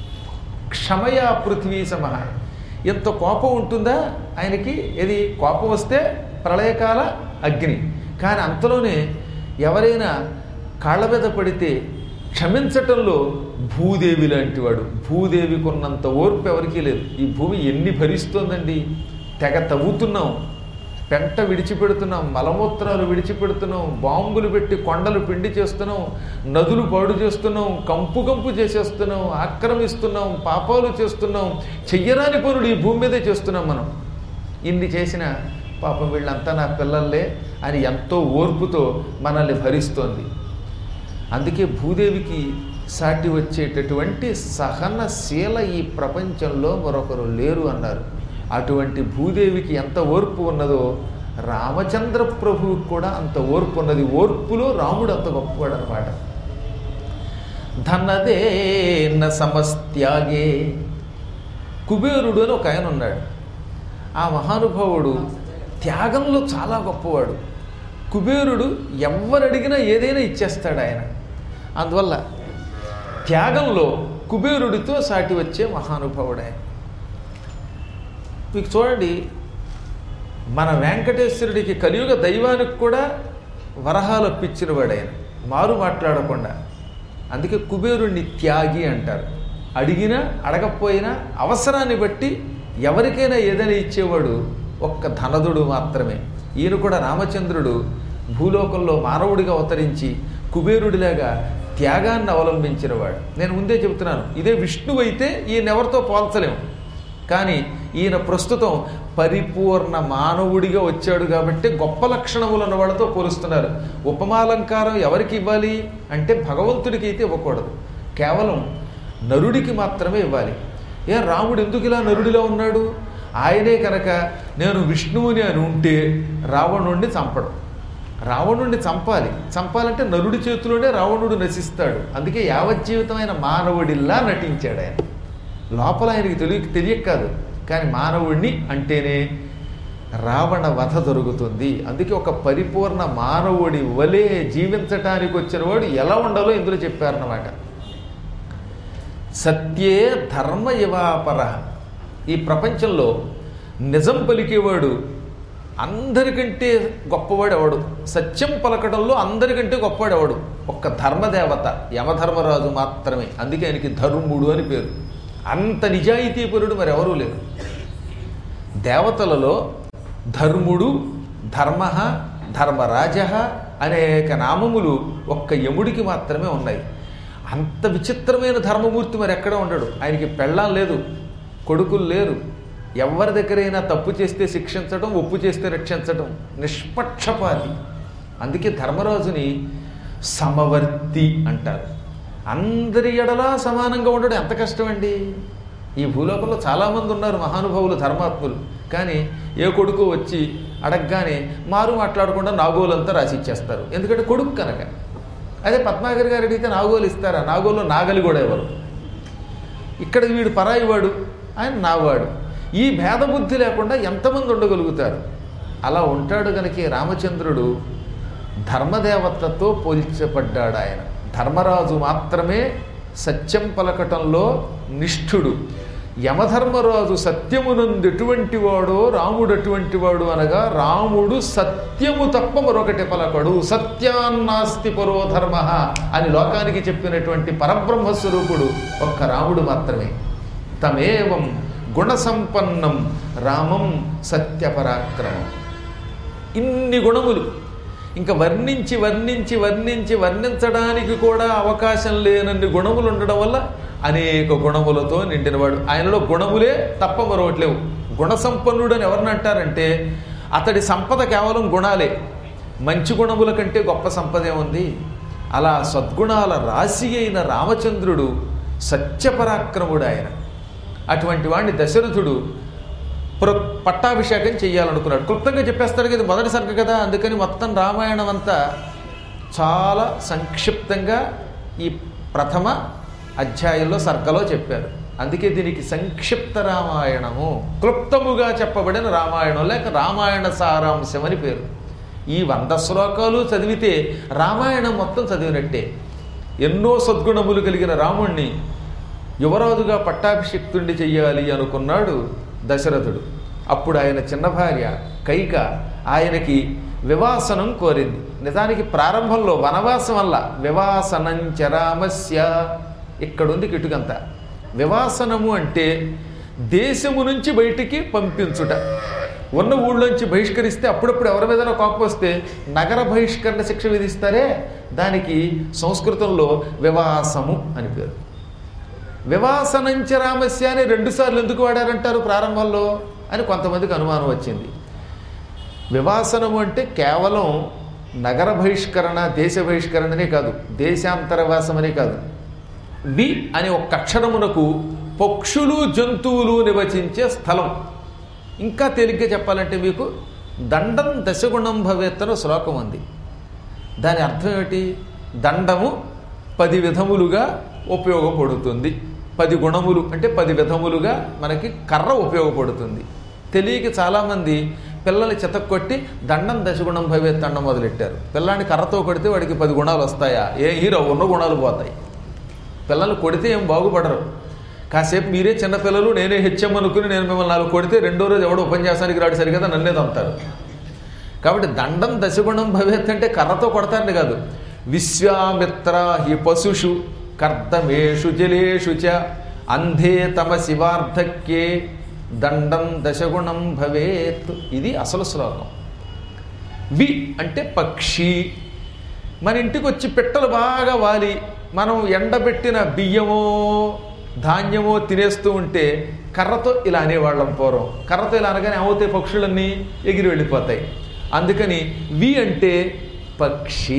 క్షమయా పృథ్వీ సమహ, ఎంత కోపం ఉంటుందా ఆయనకి? ఇది కోపం వస్తే ప్రళయకాల అగ్ని. కానీ అంతలోనే ఎవరైనా కాళ్ళ మీద పడితే క్షమించటంలో భూదేవి లాంటి వాడు. భూదేవికి ఉన్నంత ఓర్పు ఎవరికీ లేదు. ఈ భూమి ఎన్ని భరిస్తోందండి. తెగ తవ్వుతున్నాం, పెంట విడిచిపెడుతున్నాం, మలమూత్రాలు విడిచిపెడుతున్నాం, బాంబులు పెట్టి కొండలు పిండి చేస్తున్నాం, నదులు పాడు చేస్తున్నాం, కంపు కంపు చేసేస్తున్నాం, ఆక్రమిస్తున్నాం, పాపాలు చేస్తున్నాం, చెయ్యరాని పనులు ఈ భూమి మీదే చేస్తున్నాం మనం. ఇన్ని చేసిన పాపం వీళ్ళంతా నా పిల్లల్లే అని ఎంతో ఓర్పుతో మనల్ని భరిస్తోంది. అందుకే భూదేవికి సాటి వచ్చేటటువంటి సహనశీల ఈ ప్రపంచంలో మరొకరు లేరు అన్నారు. అటువంటి భూదేవికి ఎంత ఓర్పు ఉన్నదో రామచంద్ర ప్రభువుకి కూడా అంత ఓర్పు ఉన్నది. ఓర్పులో రాముడు అంత గొప్పవాడు అనమాట. ధనదే న సమస్త్యాగే, కుబేరుడు అని ఒక ఆయన ఉన్నాడు. ఆ మహానుభావుడు త్యాగంలో చాలా గొప్పవాడు. కుబేరుడు ఎవరు అడిగినా ఏదైనా ఇచ్చేస్తాడు ఆయన. అందువల్ల త్యాగంలో కుబేరుడితో సాటి వచ్చే మహానుభావుడు ఆయన. మీకు చూడండి, మన వెంకటేశ్వరుడికి కలియుగ దైవానికి కూడా వరహాలు అప్పించిన వాడు ఆయన, మారు మాట్లాడకుండా. అందుకే కుబేరుణ్ణి త్యాగి అంటారు. అడిగినా అడగకపోయినా అవసరాన్ని బట్టి ఎవరికైనా ఏదైనా ఇచ్చేవాడు ఒక్క ధనదుడు మాత్రమే. ఈయన కూడా రామచంద్రుడు భూలోకంలో మానవుడిగా అవతరించి కుబేరుడిలాగా త్యాగాన్ని అవలంబించినవాడు. నేను ముందే చెబుతున్నాను, ఇదే విష్ణువు అయితే ఈయన ఎవరితో పోల్చలేము. కానీ ఈయన ప్రస్తుతం పరిపూర్ణ మానవుడిగా వచ్చాడు కాబట్టి గొప్ప లక్షణములు ఉన్న వాళ్ళతో పోలుస్తున్నారు. ఉపమాలంకారం ఎవరికి ఇవ్వాలి అంటే భగవంతుడికి అయితే ఇవ్వకూడదు, కేవలం నరుడికి మాత్రమే ఇవ్వాలి. ఏ రాముడు ఎందుకు ఇలా నరుడిలో ఉన్నాడు? ఆయనే కనుక నేను విష్ణువుని అని ఉంటే రావణుణ్ణి చంపడం. రావణుణ్ణి చంపాలి. చంపాలంటే నరుడి చేతిలోనే రావణుడు నశిస్తాడు. అందుకే యావజ్జీవితమైన మానవుడిలా నటించాడు ఆయన. లోపల ఆయనకి తెలియ తెలియక కాదు, కానీ మానవుడిని అంటేనే రావణ వధ జరుగుతుంది. అందుకే ఒక పరిపూర్ణ మానవుడి వలే జీవించటానికి వచ్చిన వాడు ఎలా ఉండాలో ఇందులో చెప్పారన్నమాట. సత్యే ధర్మ ఇవాపర. ఈ ప్రపంచంలో నిజం పలికేవాడు అందరికంటే గొప్పవాడు ఎవడు? సత్యం పలకడంలో అందరికంటే గొప్పవాడు ఎవడు? ఒక్క ధర్మదేవత యమధర్మరాజు మాత్రమే. అందుకే ఆయనకి ధర్ముడు అని పేరు. అంత నిజాయితీపరుడు మరెవరూ లేరు. దేవతలలో ధర్ముడు, ధర్మ, ధర్మరాజ అనేక నామములు ఒక్క యముడికి మాత్రమే ఉన్నాయి. అంత విచిత్రమైన ధర్మమూర్తి మరి ఎక్కడ ఉండడు. ఆయనకి పెళ్ళాం లేదు, కొడుకులు లేరు. ఎవరి దగ్గరైనా తప్పు చేస్తే శిక్షించడం, ఒప్పు చేస్తే రక్షించడం, నిష్పక్షపాతి. అందుకే ధర్మరాజుని సమవర్తి అంటారు. అందరి ఎడలా సమానంగా ఉండడం ఎంత కష్టమండి. ఈ భూలోకంలో చాలామంది ఉన్నారు మహానుభావులు, ధర్మాత్ములు. కానీ ఏ కొడుకు వచ్చి అడగగానే మారు మాట్లాడకుండా నాగోలంతా రాసిచ్చేస్తారు. ఎందుకంటే కొడుకు కనుక. అదే పద్మాగర్ గారు అడిగితే నాగోలు ఇస్తారా? నాగోల్లో నాగలి కూడా ఎవరు. ఇక్కడ వీడు పరాయివాడు, ఆయన నావాడు. ఈ భేదబుద్ధి లేకుండా ఎంతమంది ఉండగలుగుతారు? అలా ఉంటాడు కనుక రామచంద్రుడు ధర్మదేవతతో పోల్చబడ్డాడు. ఆయన ధర్మరాజు మాత్రమే సత్యం పలకటంలో నిష్ఠుడు. యమధర్మరాజు సత్యమునందు ఎటువంటి వాడో రాముడు అటువంటి వాడు అనగా, రాముడు సత్యము తప్ప మరొకటి పలకడు. సత్యాన్నాస్తి పరో ధర్మ అని లోకానికి చెప్పినటువంటి పరబ్రహ్మస్వరూపుడు ఒక్క రాముడు మాత్రమే. తమేవం గుణసంపన్నం రామం సత్యపరాక్రమం. ఇన్ని గుణములు ఇంకా వర్ణించి వర్ణించి వర్ణించి వర్ణించడానికి కూడా అవకాశం లేనన్ని గుణములు ఉండడం వల్ల అనేక గుణములతో నిండినవాడు. ఆయనలో గుణములే తప్ప మరొకటి లేవు. గుణసంపన్నుడు అని ఎవరిని అంటారంటే అతడి సంపద కేవలం గుణాలే. మంచి గుణముల కంటే గొప్ప సంపద ఏముంది? అలా సద్గుణాల రాశి అయిన రామచంద్రుడు సత్యపరాక్రముడు. ఆయన అటువంటి వాడిని దశరథుడు ప్ర పట్టాభిషేకం చేయాలనుకున్నాడు. క్లుప్తంగా చెప్పేస్తాడు కదా, మొదటి సర్గ కదా, అందుకని మొత్తం రామాయణం అంతా చాలా సంక్షిప్తంగా ఈ ప్రథమ అధ్యాయంలో సర్గలో చెప్పారు. అందుకే దీనికి సంక్షిప్త రామాయణము, క్లుప్తముగా చెప్పబడిన రామాయణం లేక రామాయణ సారాంశం అని పేరు. ఈ వంద శ్లోకాలు చదివితే రామాయణం మొత్తం చదివినట్టే. ఎన్నో సద్గుణములు కలిగిన రాముణ్ణి యువరాజుగా పట్టాభిషిక్తుణ్ణి చెయ్యాలి అనుకున్నాడు దశరథుడు. అప్పుడు ఆయన చిన్న భార్య కైక ఆయనకి వివాసనం కోరింది. నిజానికి ప్రారంభంలో వనవాసం వల్ల వివాసనం చరామస్య ఇక్కడుంది కిటుకంత. వివాసనము అంటే దేశము నుంచి బయటికి పంపించుట. ఉన్న ఊళ్ళోంచి బహిష్కరిస్తే అప్పుడప్పుడు ఎవరి మీదైనా కోపం వస్తే నగర బహిష్కరణ శిక్ష విధిస్తారే, దానికి సంస్కృతంలో వివాసము అని పేరు. వివాసనంచ రామస్య అని రెండుసార్లు ఎందుకు వాడారంటారు ప్రారంభంలో అని కొంతమందికి అనుమానం వచ్చింది. వివాసనము అంటే కేవలం నగర బహిష్కరణ, దేశ బహిష్కరణనే కాదు, దేశాంతరవాసం అనే కాదు. వి అనే ఒక అక్షరమునకు పక్షులు జంతువులు నివసించే స్థలం. ఇంకా తేలిగ్గా చెప్పాలంటే మీకు దండం దశగుణం భవేత్తన శ్లోకం ఉంది. దాని అర్థం ఏమిటి? దండము పది విధములుగా ఉపయోగపడుతుంది. పది గుణములు అంటే పది విధములుగా మనకి కర్ర ఉపయోగపడుతుంది. తెలియక చాలామంది పిల్లల్ని చితక్కొట్టి దండం దశగుణం భవేత్ దండం మొదలెట్టారు. పిల్లాన్ని కర్రతో కొడితే వాడికి పది గుణాలు వస్తాయా? ఏ హీరో ఉన్న గుణాలు పోతాయి. పిల్లల్ని కొడితే ఏం బాగుపడరు. కాసేపు మీరే చిన్నపిల్లలు నేనే హెచ్ఎం అనుకుని నేను మిమ్మల్ని నాలుగు కొడితే రెండో రోజు ఎవడో ఉపన్యాసానికి రాడు సరిగదా నన్నే తంతారు. కాబట్టి దండం దశగుణం భవేత్ అంటే కర్రతో కొడతారని కాదు. విశ్వామిత్ర హి పశుషు కర్దమేషు జలేషు చ అంధే తమ శివార్ధక్యే దండం దశగుణం భవేత్. ఇది అసలు శ్లోకం. వి అంటే పక్షి. మన ఇంటికి వచ్చి పిట్టలు బాగా వాలి మనం ఎండబెట్టిన బియ్యమో ధాన్యమో తినేస్తూ ఉంటే కర్రతో ఇలా అనేవాళ్ళం పూర్వం. కర్రతో ఇలా అనగానే అవుతాయి పక్షులన్నీ ఎగిరి వెళ్ళిపోతాయి. అందుకని వి అంటే పక్షి.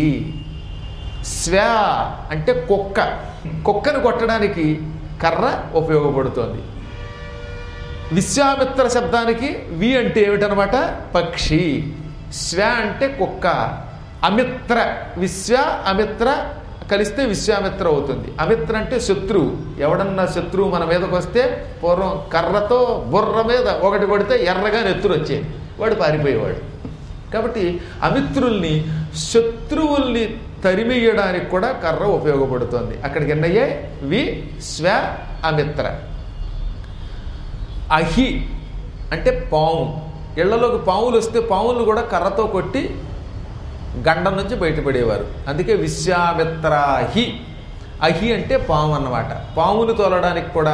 స్వా అంటే కుక్క. కుక్కను కొట్టడానికి కర్ర ఉపయోగపడుతోంది. విశ్వామిత్ర శబ్దానికి వి అంటే ఏమిటనమాట? పక్షి. స్వా అంటే కుక్క. అమిత్ర, విశ్వ అమిత్ర కలిస్తే విశ్వామిత్ర అవుతుంది. అమిత్ర అంటే శత్రువు. ఎవడన్నా శత్రువు మన మీదకి వస్తే పూర్వం కర్రతో బుర్ర మీద ఒకటి కొడితే ఎర్రగా నెత్తురు వచ్చేది, వాడు పారిపోయేవాడు. కాబట్టి అమిత్రుల్ని శత్రువుల్ని తరిమేయడానికి కూడా కర్ర ఉపయోగపడుతుంది. అక్కడికి ఎన్నయ్యే వి స్వ అమిత్ర. అహి అంటే పాము. ఇళ్లలోకి పాములు వస్తే పాములను కూడా కర్రతో కొట్టి గండం నుంచి బయటపడేవారు. అందుకే విశ్వామిత్రాహి. అహి అంటే పాము అన్నమాట. పామును తోలడానికి కూడా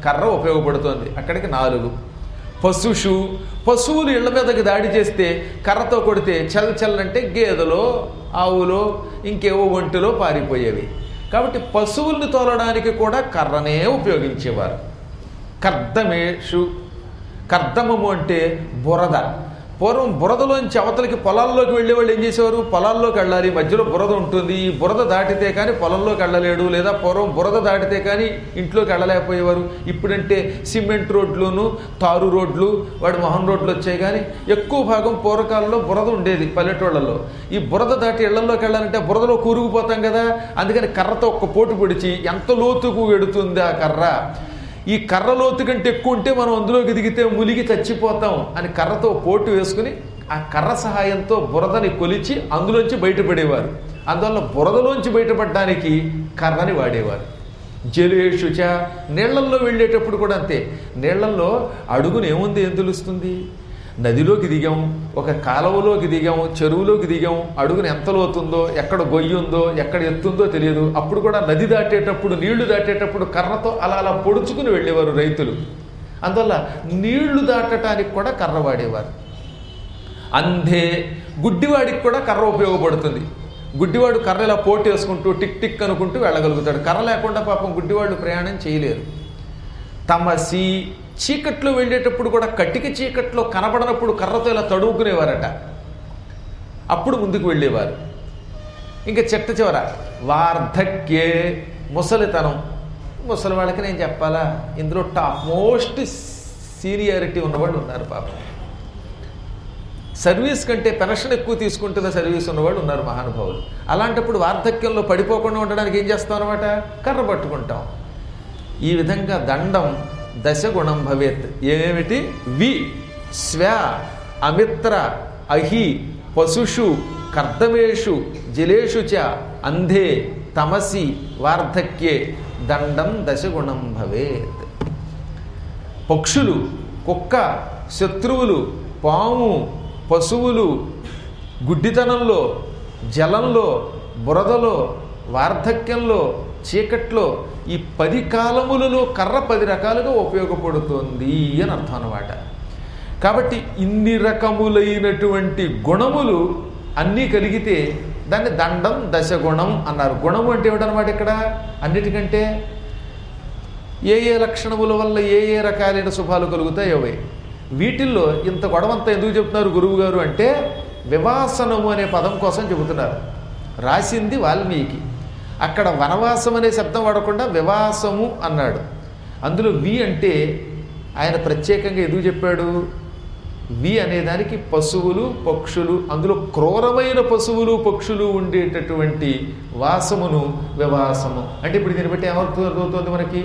కర్ర ఉపయోగపడుతోంది. అక్కడికి నాలుగు. పశుషు, పశువులు ఇళ్ల మీదకి దాడి చేస్తే కర్రతో కొడితే చల్ చల్ అంటే గేదెలో ఆవులో ఇంకేవో ఒంటిలో పారిపోయేవి. కాబట్టి పశువుల్ని తోలడానికి కూడా కర్రనే ఉపయోగించేవారు. కర్దమేషు, కర్దమము అంటే బురద. పూర్వం బురదలోంచి అవతలకి పొలాల్లోకి వెళ్ళేవాళ్ళు ఏం చేసేవారు? పొలాల్లోకి వెళ్ళాలి, మధ్యలో బురద ఉంటుంది, ఈ బురద దాటితే కానీ పొలంలోకి వెళ్ళలేడు, లేదా పూర్వం బురద దాటితే కానీ ఇంట్లోకి వెళ్ళలేకపోయేవారు. ఇప్పుడంటే సిమెంట్ రోడ్లును తారు రోడ్లు వాడు మోహన్ రోడ్లు వచ్చాయి. కానీ ఎక్కువ భాగం పూర్వకాలంలో బురద ఉండేది పల్లెటూళ్ళల్లో. ఈ బురద దాటి ఇళ్లలోకి వెళ్ళాలంటే బురదలో కూరుకుపోతాం కదా, అందుకని కర్రతో ఒక్క పోటు పొడిచి ఎంత లోతుకు వెడుతుంది ఆ కర్ర, ఈ కర్ర లోతు కంటే ఎక్కువ ఉంటే మనం అందులోకి దిగితే ములిగి చచ్చిపోతాం అని కర్రతో పోటు వేసుకుని ఆ కర్ర సహాయంతో బురదని కొలిచి అందులోంచి బయటపడేవారు. అందువల్ల బురదలోంచి బయటపడడానికి కర్రని వాడేవారు. జలేషుచ, నీళ్లల్లో వెళ్ళేటప్పుడు కూడా అంతే. నీళ్లల్లో అడుగును ఏముంది ఏం తెలుస్తుంది? నదిలోకి దిగాం, ఒక కాలువలోకి దిగాం, చెరువులోకి దిగాం, అడుగును ఎంత లోతుందో, ఎక్కడ గొయ్యి ఉందో, ఎక్కడ ఎత్తుందో తెలియదు. అప్పుడు కూడా నది దాటేటప్పుడు, నీళ్లు దాటేటప్పుడు కర్రతో అలా అలా పొడుచుకుని వెళ్ళేవారు రైతులు. అందువల్ల నీళ్లు దాటడానికి కూడా కర్ర వాడేవారు. అంధే, గుడ్డివాడికి కూడా కర్ర ఉపయోగపడుతుంది. గుడ్డివాడు కర్ర ఇలా పోటు వేసుకుంటూ టిక్ టిక్ అనుకుంటూ వెళ్ళగలుగుతాడు. కర్ర లేకుండా పాపం గుడ్డివాళ్ళు ప్రయాణం చేయలేరు. తమసి, చీకట్లో వెళ్ళేటప్పుడు కూడా కటిక చీకట్లో కనబడనప్పుడు కర్రతో ఇలా తడువుకునేవారట, అప్పుడు ముందుకు వెళ్ళేవారు. ఇంకా చెట్ట చివర వార్ధక్యే, ముసలితనం. ముసలి వాళ్ళకి నేను చెప్పాలా, ఇందులో టాప్ మోస్ట్ సీనియారిటీ ఉన్నవాళ్ళు ఉన్నారు పాపం. సర్వీస్ కంటే పెన్షన్ ఎక్కువ తీసుకుంటున్న సర్వీస్ ఉన్నవాళ్ళు ఉన్నారు మహానుభావులు. అలాంటప్పుడు వార్ధక్యంలో పడిపోకుండా ఉండడానికి ఏం చేస్తాం అనమాట, కర్ర పట్టుకుంటాం. ఈ విధంగా దండం దశగుణం భవేత్. ఏమిటి? వి, స్వ, అమిత్ర, అహి, పశుషు, కర్దమేషు, జలేషు చ, అంధే, తమసి, వార్ధక్యే దండం దశగుణం భవేత్. పక్షులు, కుక్క, శత్రువులు, పాము, పశువులు, గుడ్డితనంలో, జలంలో, బురదలో, వార్ధక్యంలో, చీకట్లో, ఈ పది కాలములలో కర్ర పది రకాలుగా ఉపయోగపడుతుంది అని అర్థం అన్నమాట. కాబట్టి ఇన్ని రకములైనటువంటి గుణములు అన్నీ కలిగితే దాన్ని దండం దశగుణం అన్నారు. గుణము అంటే ఏమిటనమాట ఇక్కడ? అన్నిటికంటే ఏ ఏ లక్షణముల వల్ల ఏ ఏ రకాలైన శుభాలు కలుగుతాయో అవి. వీటిల్లో ఇంత గొడవంతా ఎందుకు చెప్తున్నారు గురువు గారు అంటే, వివాసనము అనే పదం కోసం చెబుతున్నారు. రాసింది వాల్మీకి. అక్కడ వనవాసం అనే శబ్దం వాడకుండా వివాసము అన్నాడు. అందులో వి అంటే ఆయన ప్రత్యేకంగా ఎందుకు చెప్పాడు? వి అనేదానికి పశువులు, పక్షులు, అందులో క్రూరమైన పశువులు పక్షులు ఉండేటటువంటి వాసమును వివాసము అంటే. ఇప్పుడు దీన్ని బట్టి ఏమర్థమవుతుంది మనకి?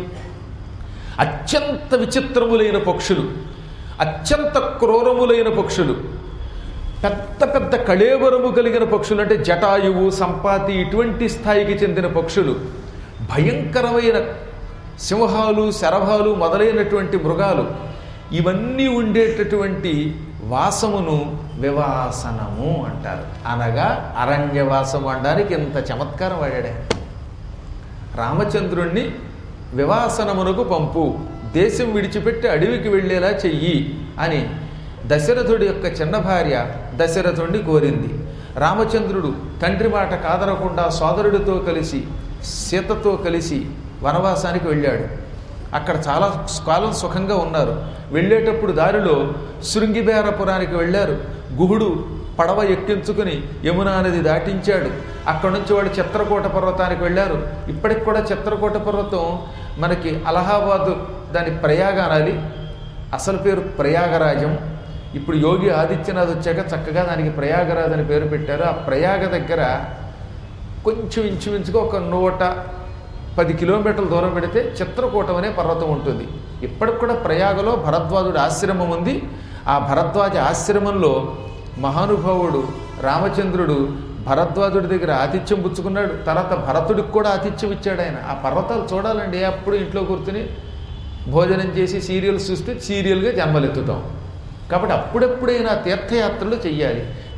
అత్యంత విచిత్రములైన పక్షులు, అత్యంత క్రూరములైన పక్షులు, పెద్ద పెద్ద కళేబరము కలిగిన పక్షులు అంటే జటాయువు, సంపాతి ఇటువంటి స్థాయికి చెందిన పక్షులు, భయంకరమైన సింహాలు, శరభాలు మొదలైనటువంటి మృగాలు, ఇవన్నీ ఉండేటటువంటి వాసమును వివాసనము అంటారు. అనగా అరణ్యవాసము అనడానికి ఇంత చమత్కారం వాడాడే. రామచంద్రుణ్ణి వివాసనమునకు పంపు, దేశం విడిచిపెట్టి అడవికి వెళ్ళేలా చెయ్యి అని దశరథుడి యొక్క చిన్న భార్య దశరథుడిని కోరింది. రామచంద్రుడు తండ్రి మాట కాదనకుండా సోదరుడితో కలిసి సీతతో కలిసి వనవాసానికి వెళ్ళాడు. అక్కడ చాలా కాలం సుఖంగా ఉన్నారు. వెళ్ళేటప్పుడు దారిలో శృంగిబేరపురానికి వెళ్ళారు. గుహుడు పడవ ఎక్కించుకుని యమునా నది దాటించాడు. అక్కడి నుంచి వాడు చిత్రకూట పర్వతానికి వెళ్ళారు. ఇప్పటికి కూడా చిత్రకూట పర్వతం మనకి అలహాబాదు, దాని ప్రయాగ అనాలి, అసలు పేరు ప్రయాగరాజం. ఇప్పుడు యోగి ఆదిత్యనాథ్ వచ్చాక చక్కగా దానికి ప్రయాగరాజ్ అని పేరు పెట్టారు. ఆ ప్రయాగ దగ్గర కొంచెం ఇంచుమించుగా ఒక నూట పది కిలోమీటర్ల దూరం పెడితే చిత్రకూటం అనే పర్వతం ఉంటుంది. ఇప్పటికి కూడా ప్రయాగలో భరద్వాజుడి ఆశ్రమం ఉంది. ఆ భరద్వాజ ఆశ్రమంలో మహానుభావుడు రామచంద్రుడు భరద్వాజుడి దగ్గర ఆతిథ్యం పుచ్చుకున్నాడు. తర్వాత భరతుడికి కూడా ఆతిథ్యం ఇచ్చాడు ఆయన. ఆ పర్వతాలు చూడాలండి. అప్పుడు ఇంట్లో కూర్చుని భోజనం చేసి సీరియల్స్ చూస్తే సీరియల్గా జన్మలెత్తుతాం. కాబట్టి అప్పుడెప్పుడైనా తీర్థయాత్రలు చెయ్యాలి.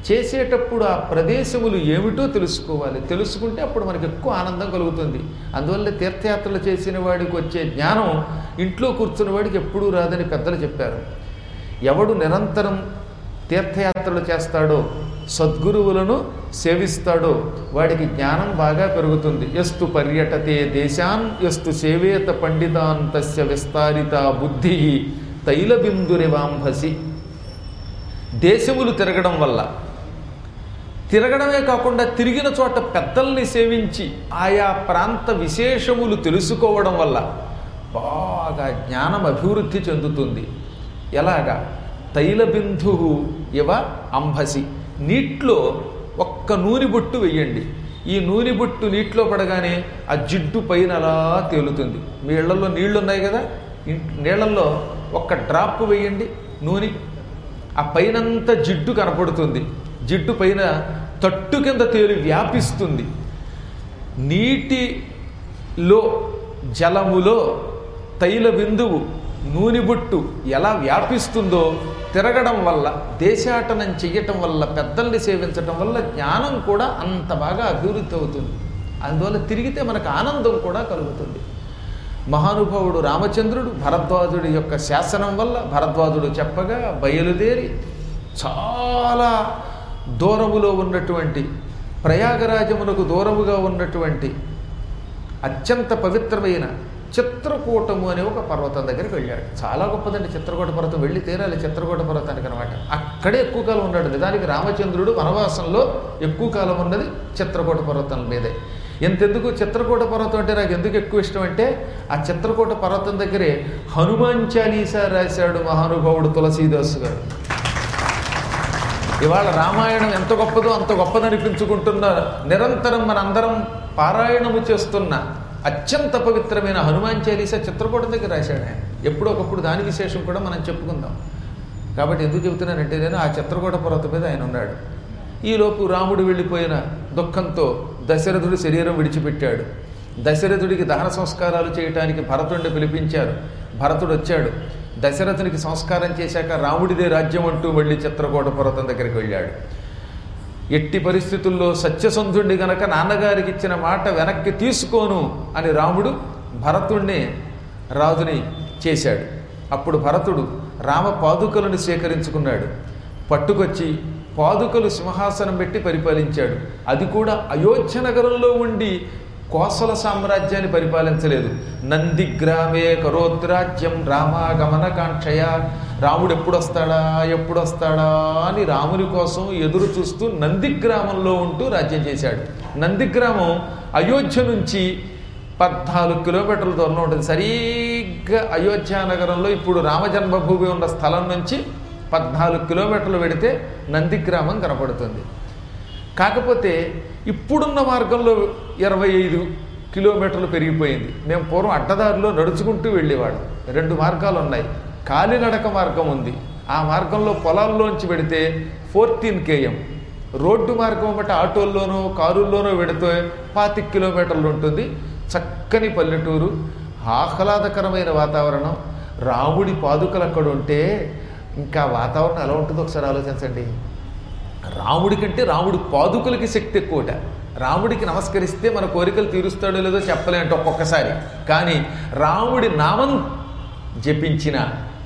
చేసేటప్పుడు ఆ ప్రదేశములు ఏమిటో తెలుసుకోవాలి. తెలుసుకుంటే అప్పుడు మనకు ఎక్కువ ఆనందం కలుగుతుంది. అందువల్ల తీర్థయాత్రలు చేసిన వాడికి వచ్చే జ్ఞానం ఇంట్లో కూర్చున్న వాడికి ఎప్పుడూ రాదని పెద్దలు చెప్పారు. ఎవడు నిరంతరం తీర్థయాత్రలు చేస్తాడో, సద్గురువులను సేవిస్తాడో వాడికి జ్ఞానం బాగా పెరుగుతుంది. ఎస్తు పర్యటతే దేశాన్ ఎస్తు సేవేత పండితాన్ తస్య విస్తారిత బుద్ధి తైలబిందురివాంభసి. దేశములు తిరగడం వల్ల, తిరగడమే కాకుండా తిరిగిన చోట పెద్దల్ని సేవించి ఆయా ప్రాంత విశేషములు తెలుసుకోవడం వల్ల బాగా జ్ఞానం అభివృద్ధి చెందుతుంది. ఎలాగా? తైలబిందు ఇవ అంభసి. నీటిలో ఒక్క నూనె బొట్టు వెయ్యండి. ఈ నూనె బొట్టు నీటిలో పడగానే ఆ జిడ్డు పైన అలా తేలుతుంది. మీ ఇళ్లలో నీళ్లు ఉన్నాయి కదా, నీళ్లలో ఒక్క డ్రాప్ వేయండి నూనె, ఆ పైనంతా జిడ్డు కనపడుతుంది. జిడ్డు పైన తట్టు కింద తేలి వ్యాపిస్తుంది. నీటిలో జలములో తైల బిందువు నూనె బొట్టు ఎలా వ్యాపిస్తుందో తిరగడం వల్ల, దేశాటనం చెయ్యటం వల్ల, పెద్దల్ని సేవించటం వల్ల జ్ఞానం కూడా అంత బాగా అభివృద్ధి అవుతుంది. అందువల్ల తిరిగితే మనకు ఆనందం కూడా కలుగుతుంది. మహానుభావుడు రామచంద్రుడు భరద్వాజుడి యొక్క శాసనం వల్ల, భరద్వాజుడు చెప్పగా బయలుదేరి చాలా దూరములో ఉన్నటువంటి ప్రయాగరాజమునకు దూరముగా ఉన్నటువంటి అత్యంత పవిత్రమైన చిత్రకూటము అనే ఒక పర్వతం దగ్గరికి వెళ్ళాడు. చాలా గొప్పదండి చిత్రకూట పర్వతం, వెళ్ళి తీరాలి చిత్రకూట పర్వతానికి అనమాట. అక్కడే ఎక్కువ కాలం ఉన్నాడు. నిజానికి రామచంద్రుడు వనవాసంలో ఎక్కువ కాలం ఉన్నది చిత్రకూట పర్వతం మీదే. ఎంతెందుకు చిత్రకూట పర్వతం అంటే నాకు ఎందుకు ఎక్కువ ఇష్టం అంటే, ఆ చిత్రకూట పర్వతం దగ్గరే హనుమాన్ చాలీసా రాశాడు మహానుభావుడు తులసీదాసు గారు. ఇవాళ రామాయణం ఎంత గొప్పదో అంత గొప్పదనిపించుకుంటున్న, నిరంతరం మనందరం పారాయణము చేస్తున్న అత్యంత పవిత్రమైన హనుమాన్ చాలీసా చిత్రకూట దగ్గర రాశాడు ఆయన. ఎప్పుడో ఒకప్పుడు దాని విశేషం కూడా మనం చెప్పుకుందాం. కాబట్టి ఎందుకు చెబుతున్నానంటే, నేను ఆ చిత్రకూట పర్వతం మీద ఆయన ఉన్నాడు. ఈలోపు రాముడు వెళ్ళిపోయిన దుఃఖంతో దశరథుడు శరీరం విడిచిపెట్టాడు. దశరథుడికి దహన సంస్కారాలు చేయటానికి భరతుడిని పిలిపించారు. భరతుడు వచ్చాడు. దశరథునికి సంస్కారం చేశాక రాముడిదే రాజ్యం అంటూ మళ్ళీ చిత్రకూట పర్వతం దగ్గరికి వెళ్ళాడు. ఎట్టి పరిస్థితుల్లో సత్యసంధుడిని గనక నాన్నగారికి ఇచ్చిన మాట వెనక్కి తీసుకోను అని రాముడు భరతుణ్ణి రాజుని చేశాడు. అప్పుడు భరతుడు రామ పాదుకలను సేకరించుకున్నాడు. పట్టుకొచ్చి పాదుకలు సింహాసనం పెట్టి పరిపాలించాడు. అది కూడా అయోధ్య నగరంలో ఉండి కోసల సామ్రాజ్యాన్ని పరిపాలించలేదు. నందిగ్రామే కరోద్రాజ్యం రామాగమనకాంక్షయ. రాముడు ఎప్పుడొస్తాడా ఎప్పుడొస్తాడా అని రాముని కోసం ఎదురు చూస్తూ నందిగ్రామంలో ఉంటూ రాజ్యం చేశాడు. నందిగ్రామం అయోధ్య నుంచి పద్నాలుగు కిలోమీటర్ల దూరంలో ఉంటుంది. సరిగ్గా అయోధ్య నగరంలో ఇప్పుడు రామజన్మభూమి ఉన్న స్థలం నుంచి పద్నాలుగు కిలోమీటర్లు వెడితే నందిగ్రామం కనపడుతుంది. కాకపోతే ఇప్పుడున్న మార్గంలో ఇరవై ఐదు కిలోమీటర్లు పెరిగిపోయింది. మేము పూర్వం అడ్డదారిలో నడుచుకుంటూ వెళ్ళేవాడు. రెండు మార్గాలు ఉన్నాయి. కాలినడక మార్గం ఉంది. ఆ మార్గంలో పొలాల్లోంచి పెడితే ఫోర్టీన్ కేఎం, రోడ్డు మార్గం బట్టి ఆటోల్లోనో కారుల్లోనో పెడితే పాతిక కిలోమీటర్లు ఉంటుంది. చక్కని పల్లెటూరు, ఆహ్లాదకరమైన వాతావరణం. రాముడి పాదుకలు అక్కడ ఉంటే ఇంకా వాతావరణం ఎలా ఉంటుందో ఒకసారి ఆలోచించండి. రాముడి కంటే రాముడి పాదుకలకి శక్తి ఎక్కువట. రాముడికి నమస్కరిస్తే మన కోరికలు తీరుస్తాడో లేదో చెప్పలేంట ఒక్కొక్కసారి. కానీ రాముడి నామం జపించిన,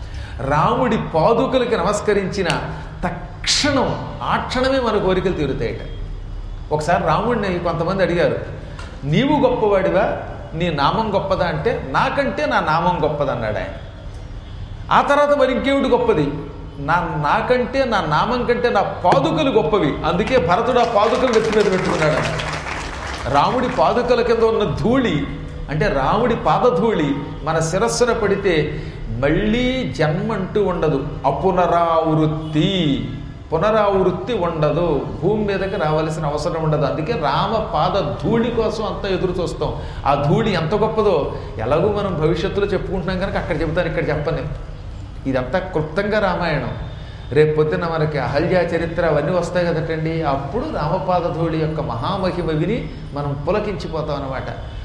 రాముడి పాదుకలకి నమస్కరించిన తక్షణం ఆ క్షణమే మన కోరికలు తీరుతాయట. ఒకసారి రాముడిని కొంతమంది అడిగారు, నీవు గొప్పవాడివా, నీ నామం గొప్పదా అంటే, నాకంటే నా నామం గొప్పదన్నాడు ఆయన. ఆ తర్వాత మరి ఇంకేమిటి గొప్పది, నా నాకంటే నా నామం కంటే నా పాదుకలు గొప్పవి, అందుకే భరతుడు ఆ పాదుకలు నెత్తి మీద పెట్టుకున్నాడు. రాముడి పాదుకల కింద ఉన్న ధూళి అంటే రాముడి పాదధూళి మన శిరస్సున పడితే మళ్ళీ జన్మ అంటూ ఉండదు. అపునరావృత్తి, పునరావృత్తి ఉండదు. భూమి మీదకి రావాల్సిన అవసరం ఉండదు. అందుకే రామ పాద ధూళి కోసం అంత ఎదురు చూస్తాం. ఆ ధూళి ఎంత గొప్పదో ఎలాగో మనం భవిష్యత్తులో చెప్పుకుంటున్నాం కనుక అక్కడ చెబుతాను, ఇక్కడ చెప్పను. ఇదంతా క్లుప్తంగా రామాయణం. రేపు పొద్దున్న మనకి అహల్యా చరిత్ర అవన్నీ వస్తాయి కదటండి. అప్పుడు రామపాద ధూళి యొక్క మహామహిమ విని మనం పులకించిపోతాం అన్నమాట.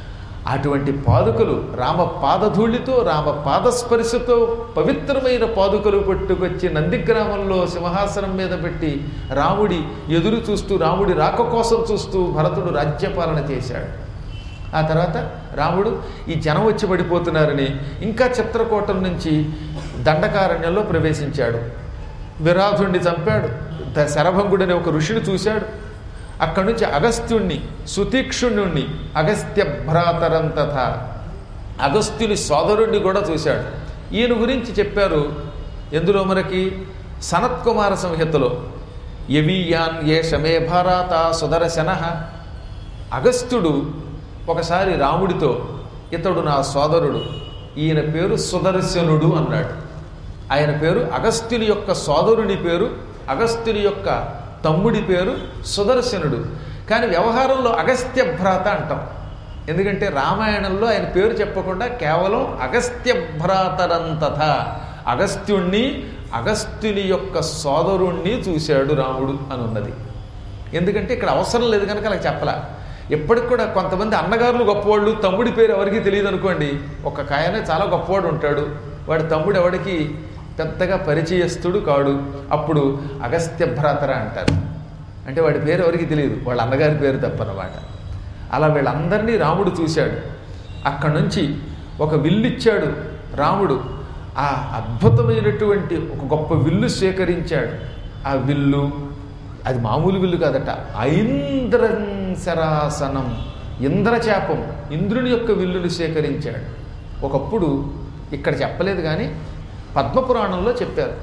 అటువంటి పాదుకలు రామ పాదధూళితో రామ పాదస్పర్శతో పవిత్రమైన పాదుకలు పట్టుకొచ్చి నందిగ్రామంలో సింహాసనం మీద పెట్టి రాముడి ఎదురు చూస్తూ రాముడి రాక కోసం చూస్తూ భరతుడు రాజ్యపాలన చేశాడు. ఆ తర్వాత రాముడు ఈ జనం వచ్చి పడిపోతున్నారని ఇంకా చిత్రకూటం నుంచి దండకారణ్యంలో ప్రవేశించాడు. విరాధుణ్ణి చంపాడు. శరభంగుడని ఒక ఋషిని చూశాడు. అక్కడి నుంచి అగస్త్యుణ్ణి సుతీక్షుణ్ణి అగస్త్య భ్రాతరం తథా అగస్త్యుని సోదరుణ్ణి కూడా చూశాడు. ఈయన గురించి చెప్పారు ఎందులో మనకి సనత్కుమార సంహితలో, యవీయాన్ ఏ శమే భారాత సుదర్శన. అగస్త్యుడు ఒకసారి రాముడితో ఇతడు నా సోదరుడు, ఈయన పేరు సుదర్శనుడు అన్నాడు. ఆయన పేరు అగస్త్యుని యొక్క సోదరుని పేరు, అగస్త్యుని యొక్క తమ్ముడి పేరు సుదర్శనుడు. కానీ వ్యవహారంలో అగస్త్య భ్రాత అంటాం. ఎందుకంటే రామాయణంలో ఆయన పేరు చెప్పకుండా కేవలం అగస్త్య భ్రాతరంతథ అగస్త్యుణ్ణి అగస్త్యుని యొక్క సోదరుణ్ణి చూశాడు రాముడు అని ఉన్నది. ఎందుకంటే ఇక్కడ అవసరం లేదు కనుక అలా చెప్పలా. ఎప్పటికి కూడా కొంతమంది అన్నగారులు గొప్పవాళ్ళు, తమ్ముడి పేరు ఎవరికి తెలియదు అనుకోండి. ఒక కాయనే చాలా గొప్పవాడు ఉంటాడు, వాడి తమ్ముడు ఎవడికి పెద్దగా పరిచయస్తుడు కాడు, అప్పుడు అగస్త్య భ్రాతర అంటారు. అంటే వాడి పేరు ఎవరికి తెలియదు, వాళ్ళ అన్నగారి పేరు తప్పనమాట. అలా వీళ్ళందరినీ రాముడు చూశాడు. అక్కడి నుంచి ఒక విల్లిచ్చాడు రాముడు. ఆ అద్భుతమైనటువంటి ఒక గొప్ప విల్లు స్వీకరించాడు. ఆ విల్లు అది మామూలు విల్లు కాదట, ఐంద్రం శరాసనం, ఇంద్రచాపం, ఇంద్రుని యొక్క విల్లుని స్వీకరించాడు. ఒకప్పుడు ఇక్కడ చెప్పలేదు కానీ పద్మపురాణంలో చెప్పారు.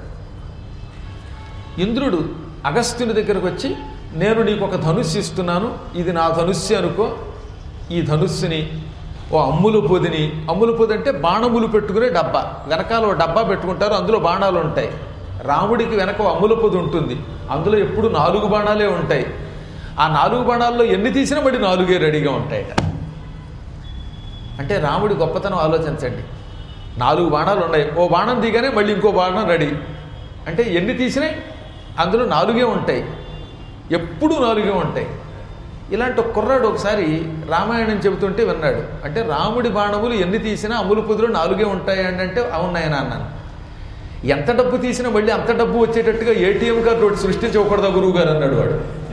ఇంద్రుడు అగస్త్యుని దగ్గరకు వచ్చి, నేను నీకు ఒక ధనుస్సు ఇస్తున్నాను, ఇది నా ధనుస్సు అనుకో, ఈ ధనుస్సుని ఓ అమ్ముల పొదిని, అమ్ముల పొది అంటే బాణములు పెట్టుకునే డబ్బా, వెనకాల ఓ డబ్బా పెట్టుకుంటారు, అందులో బాణాలు ఉంటాయి. రాముడికి వెనక అమ్ముల పొది ఉంటుంది, అందులో ఎప్పుడు నాలుగు బాణాలే ఉంటాయి. ఆ నాలుగు బాణాల్లో ఎన్ని తీసినా మళ్ళీ నాలుగే రెడీగా ఉంటాయట. అంటే రాముడి గొప్పతనం ఆలోచించండి. నాలుగు బాణాలు ఉన్నాయి, ఓ బాణం దిగానే మళ్ళీ ఇంకో బాణం రెడీ. అంటే ఎన్ని తీసినాయి అందులో నాలుగే ఉంటాయి, ఎప్పుడూ నాలుగే ఉంటాయి. ఇలాంటి ఒక కుర్రాడు ఒకసారి రామాయణం చెబుతుంటే విన్నాడు. అంటే రాముడి బాణములు ఎన్ని తీసినా అమ్ముల పొదిలో నాలుగే ఉంటాయి అని అంటే అవునాయన అన్నాను. ఎంత డబ్బు తీసినా మళ్ళీ అంత డబ్బు వచ్చేటట్టుగా ఏటీఎం కార్డు ఒకటి సృష్టించకూడదా గురువు గారు అన్నాడు వాడు.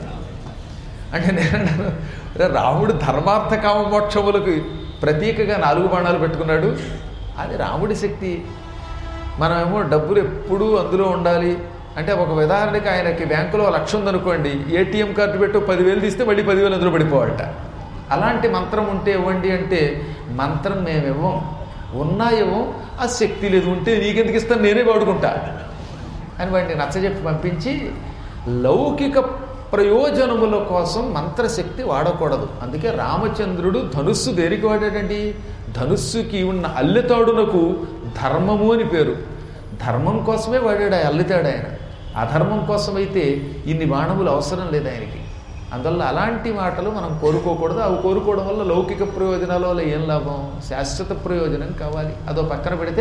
అంటే నేను రాముడు ధర్మార్థ కామ మోక్షములకు ప్రతీకగా నాలుగు బాణాలు పెట్టుకున్నాడు, అది రాముడి శక్తి. మనమేమో డబ్బులు ఎప్పుడూ అందులో ఉండాలి అంటే, ఒక ఉదాహరణకి ఆయనకి బ్యాంకులో లక్ష ఉందనుకోండి, ఏటీఎం కార్డు పెట్టు పదివేలు తీస్తే మళ్ళీ పదివేలు అందులో పడిపోవాలట. అలాంటి మంత్రం ఉంటే ఇవ్వండి అంటే, మంత్రం మేము ఇవ్వం, ఉన్నా ఇవ్వం, ఆ శక్తి లేదు, ఉంటే నీకెందుకు ఇస్తాను నేనే వాడుకుంటా అని వాడిని నచ్చజెప్పి పంపించి, లౌకిక ప్రయోజనముల కోసం మంత్రశక్తి వాడకూడదు. అందుకే రామచంద్రుడు ధనుస్సు దేనికి వాడాడండి? ధనుస్సుకి ఉన్న అల్లెతాడునకు ధర్మము అని పేరు. ధర్మం కోసమే వాడాడు ఆ అల్లితాడు ఆయన. అధర్మం కోసమైతే ఇన్ని బాణములు అవసరం లేదు ఆయనకి. అందువల్ల అలాంటి మాటలు మనం కోరుకోకూడదు. అవి కోరుకోవడం వల్ల లౌకిక ప్రయోజనాల వల్ల ఏం లాభం? శాశ్వత ప్రయోజనం కావాలి. అదో పక్కన పెడితే,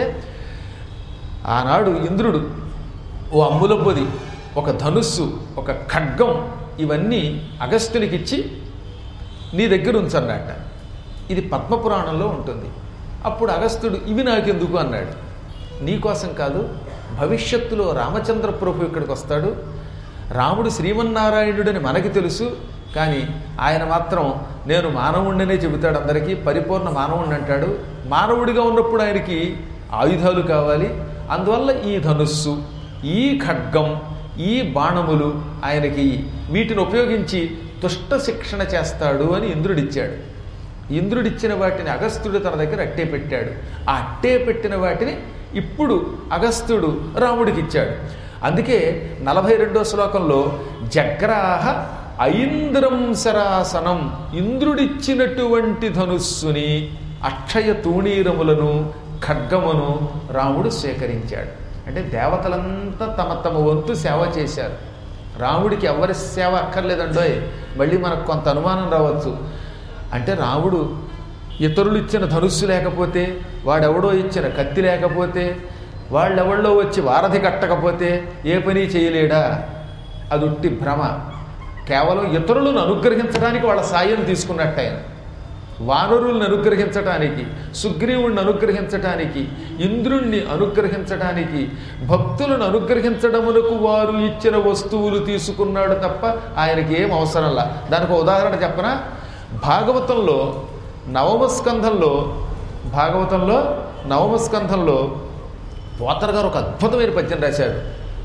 ఆనాడు ఇంద్రుడు ఓ అమ్ముల పొది, ఒక ధనుస్సు, ఒక ఖడ్గం, ఇవన్నీ అగస్త్యునికి ఇచ్చి నీ దగ్గర ఉంచన్నట్ట. ఇది పద్మపురాణంలో ఉంటుంది. అప్పుడు అగస్త్యుడు ఇవి నాకెందుకు అన్నాడు. నీకోసం కాదు, భవిష్యత్తులో రామచంద్ర ప్రభు ఇక్కడికి వస్తాడు. రాముడు శ్రీమన్నారాయణుడని మనకి తెలుసు, కానీ ఆయన మాత్రం నేను మానవుడినే చెబుతాడు అందరికీ, పరిపూర్ణ మానవుడిని అంటాడు. మానవుడిగా ఉన్నప్పుడు ఆయనకి ఆయుధాలు కావాలి. అందువల్ల ఈ ధనుస్సు, ఈ ఖడ్గం, ఈ బాణములు ఆయనకి, వీటిని ఉపయోగించి దుష్ట శిక్షణ చేస్తాడు అని ఇంద్రుడిచ్చాడు. ఇంద్రుడిచ్చిన వాటిని అగస్త్యుడు తన దగ్గర అట్టే పెట్టాడు. ఆ అట్టే పెట్టిన వాటిని ఇప్పుడు అగస్త్యుడు రాముడికి ఇచ్చాడు. అందుకే నలభై రెండో శ్లోకంలో జగ్రాహ ఐంద్రం శరాసనం, ఇంద్రుడిచ్చినటువంటి ధనుస్సుని, అక్షయ తూణీరములను, ఖడ్గమును రాముడు స్వీకరించాడు. అంటే దేవతలంతా తమ తమ వంతు సేవ చేశారు. రాముడికి ఎవరి సేవ అక్కర్లేదండోయ్. మళ్ళీ మనకు కొంత అనుమానం రావచ్చు. అంటే రాముడు ఇతరులు ఇచ్చిన ధనుస్సు లేకపోతే, వాడెవడో ఇచ్చిన కత్తి లేకపోతే, వాళ్ళెవళ్ళో వచ్చి వారధి కట్టకపోతే ఏ పని చేయలేడా? అది ఉట్టి భ్రమ. కేవలం ఇతరులను అనుగ్రహించడానికి వాళ్ళ సాయం తీసుకున్నట్టు ఆయన. వానరుల్ని అనుగ్రహించటానికి, సుగ్రీవుణ్ణి అనుగ్రహించటానికి, ఇంద్రుణ్ణి అనుగ్రహించటానికి, భక్తులను అనుగ్రహించడమునకు వారు ఇచ్చిన వస్తువులు తీసుకున్నాడు తప్ప ఆయనకి ఏం అవసరంలా. దానికి ఉదాహరణ చెప్పనా? భాగవతంలో నవమ స్కంధంలో భాగవతంలో నవమ స్కంధంలో పోతన గారు ఒక అద్భుతమైన పద్యం రాశారు.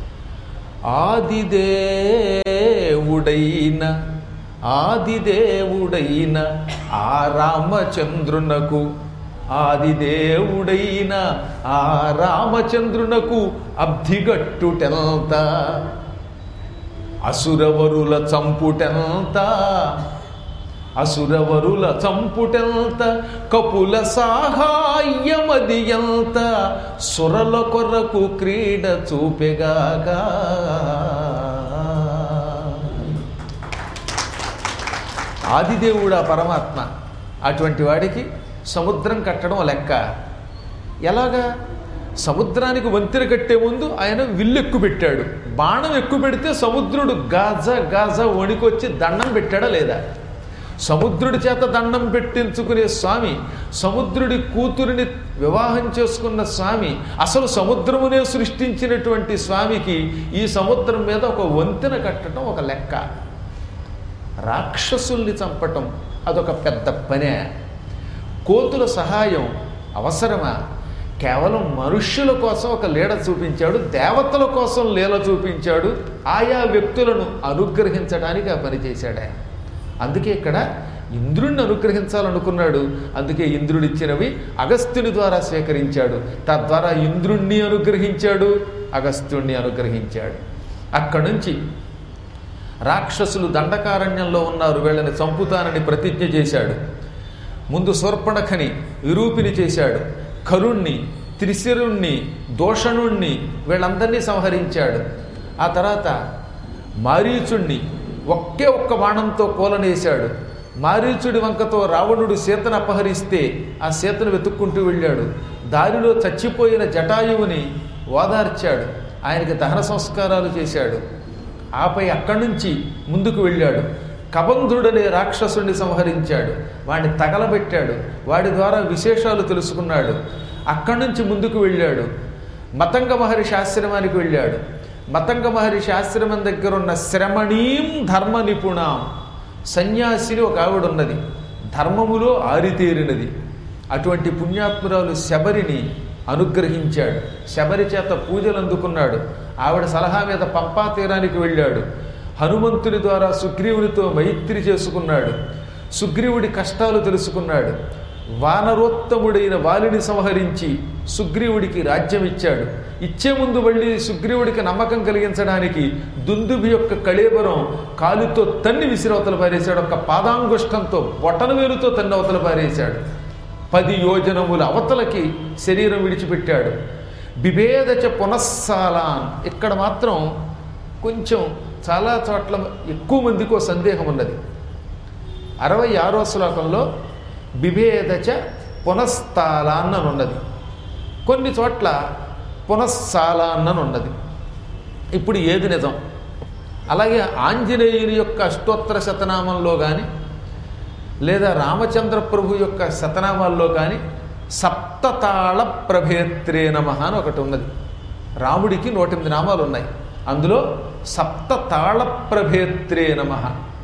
ఆదిదేవుడైన ఆదిదేవుడైన ఆ రామచంద్రునకు ఆదిదేవుడైన ఆ రామచంద్రునకు అబ్ధిగట్టుటెంత, అసురవరుల చంపుటెంత అసురవరుల చంపుటెంత, కపుల సాహాయ్యమది ఎంత, సురల కొరకు క్రీడ చూపెగాగా. ఆదిదేవుడా పరమాత్మ, అటువంటి వాడికి సముద్రం కట్టడం లెక్క. ఎలాగా? సముద్రానికి వంతెన కట్టే ముందు ఆయన విల్లు ఎక్కువ పెట్టాడు. బాణం ఎక్కువ పెడితే సముద్రుడు గాజ గాజ వణికొచ్చి దండం పెట్టాడా లేదా? సముద్రుడి చేత దండం పెట్టించుకునే స్వామి, సముద్రుడి కూతురిని వివాహం చేసుకున్న స్వామి, అసలు సముద్రమునే సృష్టించినటువంటి స్వామికి ఈ సముద్రం మీద ఒక వంతెన కట్టడం ఒక లెక్క. రాక్షసుల్ని చంపటం అదొక పెద్ద పనే. కోతుల సహాయం అవసరమా? కేవలం మనుష్యుల కోసం ఒక లీల చూపించాడు, దేవతల కోసం లీల చూపించాడు, ఆయా వ్యక్తులను అనుగ్రహించడానికి ఆ పని చేశాడు ఆయన. అందుకే ఇక్కడ ఇంద్రుణ్ణి అనుగ్రహించాలనుకున్నాడు. అందుకే ఇంద్రుడిచ్చినవి అగస్త్యుని ద్వారా స్వీకరించాడు. తద్వారా ఇంద్రుణ్ణి అనుగ్రహించాడు, అగస్త్యుణ్ణి అనుగ్రహించాడు. అక్కడి నుంచి రాక్షసులు దండకారణ్యంలో ఉన్నారు, వీళ్ళని చంపుతానని ప్రతిజ్ఞ చేశాడు. ముందు శూర్పణఖని విరూపిని చేశాడు, కరుణ్ణి, త్రిశిరుణ్ణి, దోషణుణ్ణి వీళ్ళందరినీ సంహరించాడు. ఆ తర్వాత మారీచుణ్ణి ఒకే ఒక్క బాణంతో కూలనేశాడు. మారీచుడి వంకతో రావణుడు సీతను అపహరిస్తే ఆ సీతను వెతుక్కుంటూ వెళ్ళాడు. దారిలో చచ్చిపోయిన జటాయువుని ఓదార్చాడు, ఆయనకి దహన సంస్కారాలు చేశాడు. ఆపై అక్కడి నుంచి ముందుకు వెళ్ళాడు. కబంధుడనే రాక్షసుడిని సంహరించాడు, వాడిని తగలబెట్టాడు, వాడి ద్వారా విశేషాలు తెలుసుకున్నాడు. అక్కడి నుంచి ముందుకు వెళ్ళాడు. మతంగ మహర్షి ఆశ్రమానికి వెళ్ళాడు. మతంగ మహర్షి ఆశ్రమం దగ్గర ఉన్న శ్రమణీం ధర్మ నిపుణాం, సన్యాసిని ఒక ఆవిడ ఉన్నది, ధర్మములో ఆరితేరినది. అటువంటి పుణ్యాత్మురాలు శబరిని అనుగ్రహించాడు. శబరి చేత పూజలు అందుకున్నాడు. ఆవిడ సలహా మీద పంపా తీరానికి వెళ్ళాడు. హనుమంతుని ద్వారా సుగ్రీవునితో మైత్రి చేసుకున్నాడు. సుగ్రీవుడి కష్టాలు తెలుసుకున్నాడు. వానరోత్తముడైన వాలిని సంహరించి సుగ్రీవుడికి రాజ్యం ఇచ్చాడు. ఇచ్చే ముందు మళ్ళీ సుగ్రీవుడికి నమ్మకం కలిగించడానికి దుందుభి యొక్క కళేబరం కాలుతో తన్ని విసిరవతల పారేశాడు. ఒక పాదాంగుష్టంతో బొటన వేలుతో తన్ని అవతల పారేశాడు. పది యోజనముల అవతలకి శరీరం విడిచిపెట్టాడు. బిభేదచ పునఃసాలాన్, ఇక్కడ మాత్రం కొంచెం చాలా చోట్ల ఎక్కువ మందికి ఓ సందేహం ఉన్నది. అరవై ఆరో శ్లోకంలో బిభేదచ పునఃస్థాలాన్ అని ఉన్నది, కొన్ని చోట్ల పునఃసాలాన్ అని ఉన్నది. ఇప్పుడు ఏది నిజం? అలాగే ఆంజనేయుని యొక్క అష్టోత్తర శతనామంలో కానీ లేదా రామచంద్ర ప్రభు యొక్క శతనామాల్లో కానీ సప్తతాళ ప్రభేత్రే నమః అని ఒకటి ఉన్నది. రాముడికి నూట ఎనిమిది నామాలు ఉన్నాయి. అందులో సప్తతాళ ప్రభేత్రే నమః,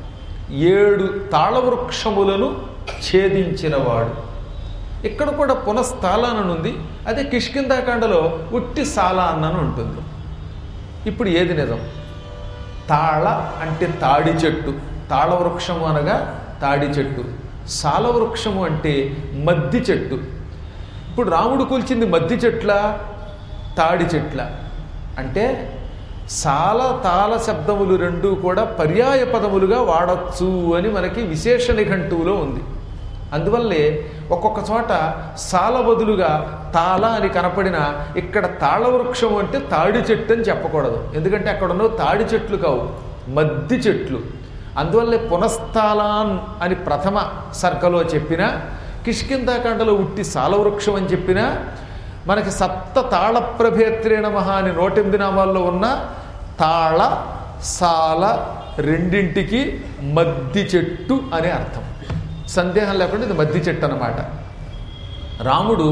ఏడు తాళవృక్షములను ఛేదించినవాడు. ఇక్కడ కూడా పునఃస్థాలానని ఉంది. అదే కిష్కింధాకాండలో ఉట్టి సాలాన్నను ఉంటుంది. ఇప్పుడు ఏది నిజం? తాళ అంటే తాడి చెట్టు, తాళవృక్షము అనగా తాడి చెట్టు, సాలవృక్షము అంటే మద్ది చెట్టు. ఇప్పుడు రాముడు కూల్చింది మద్ది చెట్ల తాడి చెట్ల అంటే సాల తాళ శబ్దములు రెండూ కూడా పర్యాయ పదములుగా వాడచ్చు అని మనకి విశేష నిఘంటువులో ఉంది. అందువల్లే ఒక్కొక్క చోట సాల బదులుగా తాళ అని కనపడిన ఇక్కడ తాళవృక్షం అంటే తాడి చెట్టు అని చెప్పకూడదు. ఎందుకంటే అక్కడ ఉన్న తాడి చెట్లు కావు, మద్ది చెట్లు. అందువల్లే పునఃస్థాలాన్ అని ప్రథమ సర్గలో చెప్పిన, కిష్కింధాకాండలో ఉట్టి సాలవృక్షం అని చెప్పిన, మనకి సప్త తాళ ప్రభేత్రే నమః అని నూట ఎనిమిది నామాల్లో ఉన్న తాళ సాల రెండింటికి మద్ది చెట్టు అనే అర్థం. సందేహం లేకుండా ఇది మద్ది చెట్టు అన్నమాట. రాముడు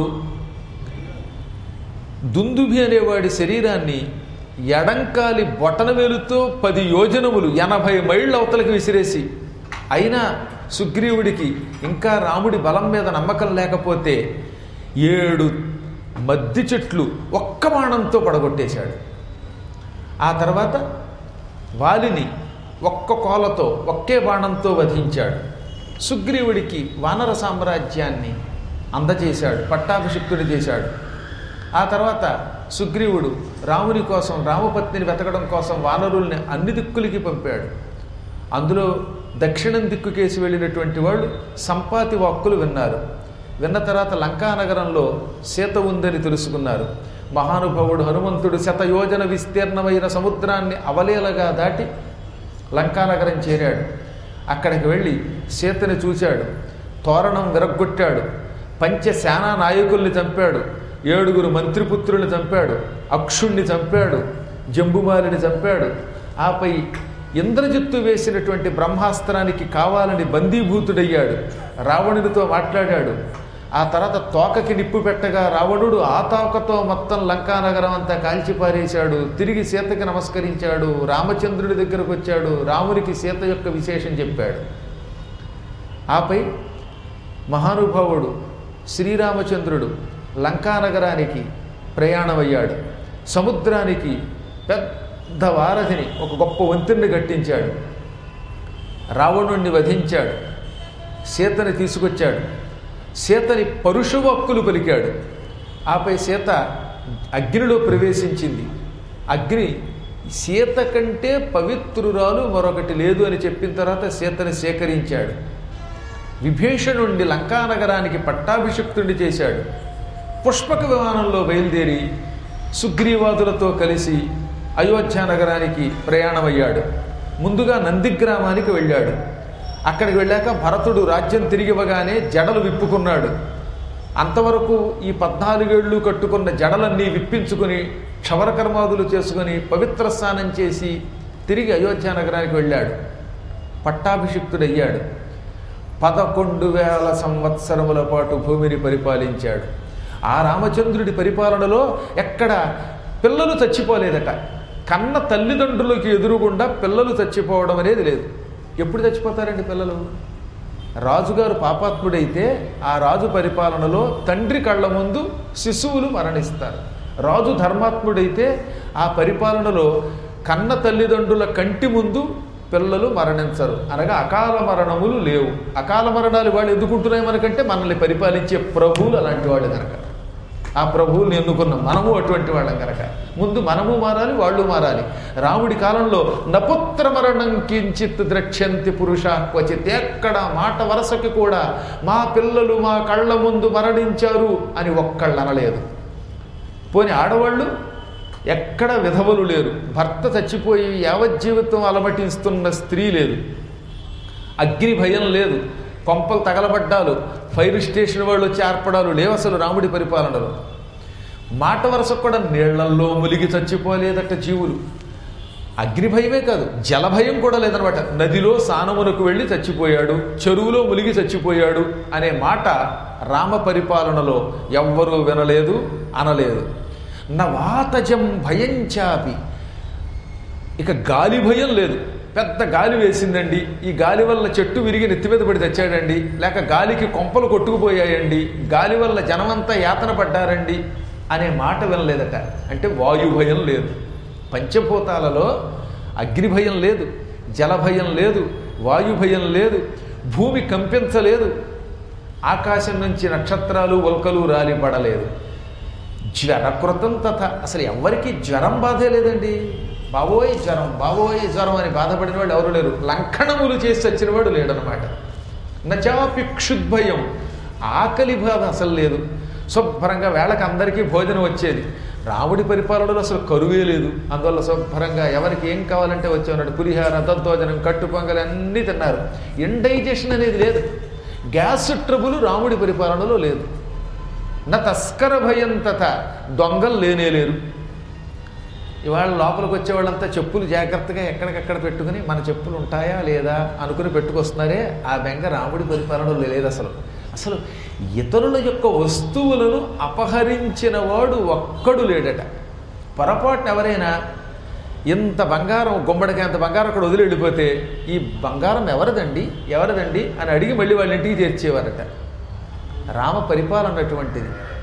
దుందుభి అనేవాడి శరీరాన్ని ఎడంకాలి బొటన వేలుతో పది యోజనములు ఎనభై మైళ్ళ అవతలకి విసిరేసి, అయినా సుగ్రీవుడికి ఇంకా రాముడి బలం మీద నమ్మకం లేకపోతే ఏడు మద్ది చెట్లు ఒక్క బాణంతో పడగొట్టేశాడు. ఆ తర్వాత వాలిని ఒక్క కోలతో ఒక్కే బాణంతో వధించాడు. సుగ్రీవుడికి వానర సామ్రాజ్యాన్ని అందజేశాడు, పట్టాభిషిక్తుడు చేశాడు. ఆ తర్వాత సుగ్రీవుడు రాముని కోసం, రామపత్నిని వెతకడం కోసం వానరుల్ని అన్ని దిక్కులకి పంపాడు. అందులో దక్షిణం దిక్కుకేసి వెళ్ళినటువంటి వాళ్ళు సంపాతి వాక్కులు విన్నారు. విన్న తర్వాత లంకానగరంలో సీత ఉందని తెలుసుకున్నారు. మహానుభావుడు హనుమంతుడు శతయోజన విస్తీర్ణమైన సముద్రాన్ని అవలీలగా దాటి లంకానగరం చేరాడు. అక్కడికి వెళ్ళి సీతని చూశాడు, తోరణం విరగ్గొట్టాడు, పంచసేనా నాయకుల్ని చంపాడు, ఏడుగురు మంత్రిపుత్రుల్ని చంపాడు, అక్షుణ్ణి చంపాడు, జంబుమాలిని చంపాడు. ఆపై ఇంద్రజిత్తు వేసినటువంటి బ్రహ్మాస్త్రానికి కావాలని బందీభూతుడయ్యాడు, రావణునితో మాట్లాడాడు. ఆ తర్వాత తోకకి నిప్పు పెట్టగా రావణుడు ఆ తోకతో మొత్తం లంకానగరం అంతా కాల్చిపారేశాడు. తిరిగి సీతకి నమస్కరించాడు, రామచంద్రుడి దగ్గరకు వచ్చాడు, రామునికి సీత యొక్క విశేషం చెప్పాడు. ఆపై మహానుభావుడు శ్రీరామచంద్రుడు లంకానగరానికి ప్రయాణమయ్యాడు. సముద్రానికి పెద్ద వారధిని, ఒక గొప్ప వంతెనని కట్టించాడు. రావణుణ్ణి వధించాడు, సీతని తీసుకొచ్చాడు, సీతని పరుషవాక్కులు పలికాడు. ఆపై సీత అగ్నిలో ప్రవేశించింది. అగ్ని సీత కంటే పవిత్రురాలు మరొకటి లేదు అని చెప్పిన తర్వాత సీతని సేకరించాడు. విభీషణుణ్ణి లంకానగరానికి పట్టాభిషిక్తుడిని చేశాడు. పుష్పక విమానంలో బయలుదేరి సుగ్రీవాదులతో కలిసి అయోధ్య నగరానికి ప్రయాణమయ్యాడు. ముందుగా నందిగ్రామానికి వెళ్ళాడు. అక్కడికి వెళ్ళాక భరతుడు రాజ్యం తిరిగివ్వగానే జడలు విప్పుకున్నాడు. అంతవరకు ఈ పద్నాలుగేళ్లు కట్టుకున్న జడలన్నీ విప్పించుకుని క్షవరకర్మాదులు చేసుకుని పవిత్ర స్నానం చేసి తిరిగి అయోధ్య నగరానికి వెళ్ళాడు. పట్టాభిషిక్తుడయ్యాడు. పదకొండు వేల సంవత్సరముల పాటు భూమిని పరిపాలించాడు. ఆ రామచంద్రుడి పరిపాలనలో ఎక్కడ పిల్లలు చచ్చిపోలేదట. కన్న తల్లిదండ్రులకి ఎదురుగుండా పిల్లలు చచ్చిపోవడం అనేది లేదు. ఎప్పుడు చచ్చిపోతారండి పిల్లలు? రాజుగారు పాపాత్ముడైతే ఆ రాజు పరిపాలనలో తండ్రి కళ్ళ ముందు శిశువులు మరణిస్తారు. రాజు ధర్మాత్ముడైతే ఆ పరిపాలనలో కన్న తల్లిదండ్రుల కంటి ముందు పిల్లలు మరణించరు. అనగా అకాల మరణములు లేవు. అకాల మరణాలు వాళ్ళు ఎందుకుంటున్నాయి మనకంటే మనల్ని పరిపాలించే ప్రభువులు అలాంటి వాళ్ళు కనుక. ఆ ప్రభువుల్ని ఎన్నుకున్నాం మనము అటువంటి వాళ్ళం కనుక ముందు మనము మారాలి, వాళ్ళు మారాలి. రాముడి కాలంలో నపుత్ర మరణం కించిత్ ద్రక్ష్యంతి పురుష క్వచిత్, ఎక్కడ మాట వరసకి కూడా మా పిల్లలు మా కళ్ళ ముందు మరణించారు అని ఒక్కళ్ళు అనలేదు. పోని ఆడవాళ్ళు ఎక్కడ విధవలు లేరు. భర్త చచ్చిపోయి యావజ్జీవితం అలమటిస్తున్న స్త్రీ లేదు. అగ్ని భయం లేదు. కొంపలు తగలబడ్డాలు, ఫైర్ స్టేషన్ వాళ్ళు వచ్చి ఏర్పడాలు లేవు అసలు రాముడి పరిపాలనలో. మాట వరుసకు కూడా నీళ్లల్లో ములిగి చచ్చిపోలేదట జీవులు. అగ్ని భయమే కాదు, జలభయం కూడా లేదనమాట. నదిలో స్నానమునకు వెళ్ళి చచ్చిపోయాడు, చెరువులో ములిగి చచ్చిపోయాడు అనే మాట రామ పరిపాలనలో ఎవ్వరూ వినలేదు, అనలేదు. నవాతజం భయం చాపి, ఇక గాలి భయం లేదు. పెద్ద గాలి వేసిందండి, ఈ గాలి వల్ల చెట్టు విరిగి నెత్తి మీద పడి తెచ్చాడండి, లేక గాలికి కొంపలు కొట్టుకుపోయాయండి, గాలి వల్ల జనమంతా యాతన పడ్డారండి అనే మాట వినలేదట. అంటే వాయుభయం లేదు. పంచభూతాలలో అగ్ని భయం లేదు, జలభయం లేదు, వాయుభయం లేదు, భూమి కంపించలేదు, ఆకాశం నుంచి నక్షత్రాలు ఉల్కలు రాలిపడలేదు. జ్వరకృతం తథ, అసలు ఎవరికి జ్వరం బాధే లేదండి. బాబోయ్ జ్వరం, బాబోయ్ జ్వరం అని బాధపడిన వాడు ఎవరు లేరు. లంకణములు చేసి వచ్చిన వాడు లేడనమాట. నచాపి క్షుద్భయం, ఆకలి బాధ అసలు లేదు. శుభ్రంగా వేళకు అందరికీ భోజనం వచ్చేది. రాముడి పరిపాలనలో అసలు కరువే లేదు. అందువల్ల శుభ్రంగా ఎవరికి ఏం కావాలంటే వచ్చేవాడు. పులిహార, దద్దోజనం, కట్టు పొంగలి అన్నీ తిన్నారు. ఇండైజెషన్ అనేది లేదు. గ్యాస్ ట్రబుల్ రాముడి పరిపాలనలో లేదు. నా తస్కర భయం తథ, దొంగలు లేనే లేరు. ఇవాళ లోపలికి వచ్చేవాళ్ళంతా చెప్పులు జాగ్రత్తగా ఎక్కడికక్కడ పెట్టుకుని మన చెప్పులు ఉంటాయా లేదా అనుకుని పెట్టుకొస్తున్నారే. ఆ బెంగ రాముడి పరిపాలనలో లేదు అసలు. అసలు ఇతరుల యొక్క వస్తువులను అపహరించిన వాడు ఒక్కడు లేడట. పొరపాటున ఎవరైనా ఇంత బంగారం, గుమ్మడికి అంత బంగారం అక్కడ వదిలి వెళ్ళిపోతే ఈ బంగారం ఎవరిదండి ఎవరిదండి అని అడిగి మళ్ళీ వాళ్ళ ఇంటికి చేర్చేవారట. రామ పరిపాలన అటువంటిది.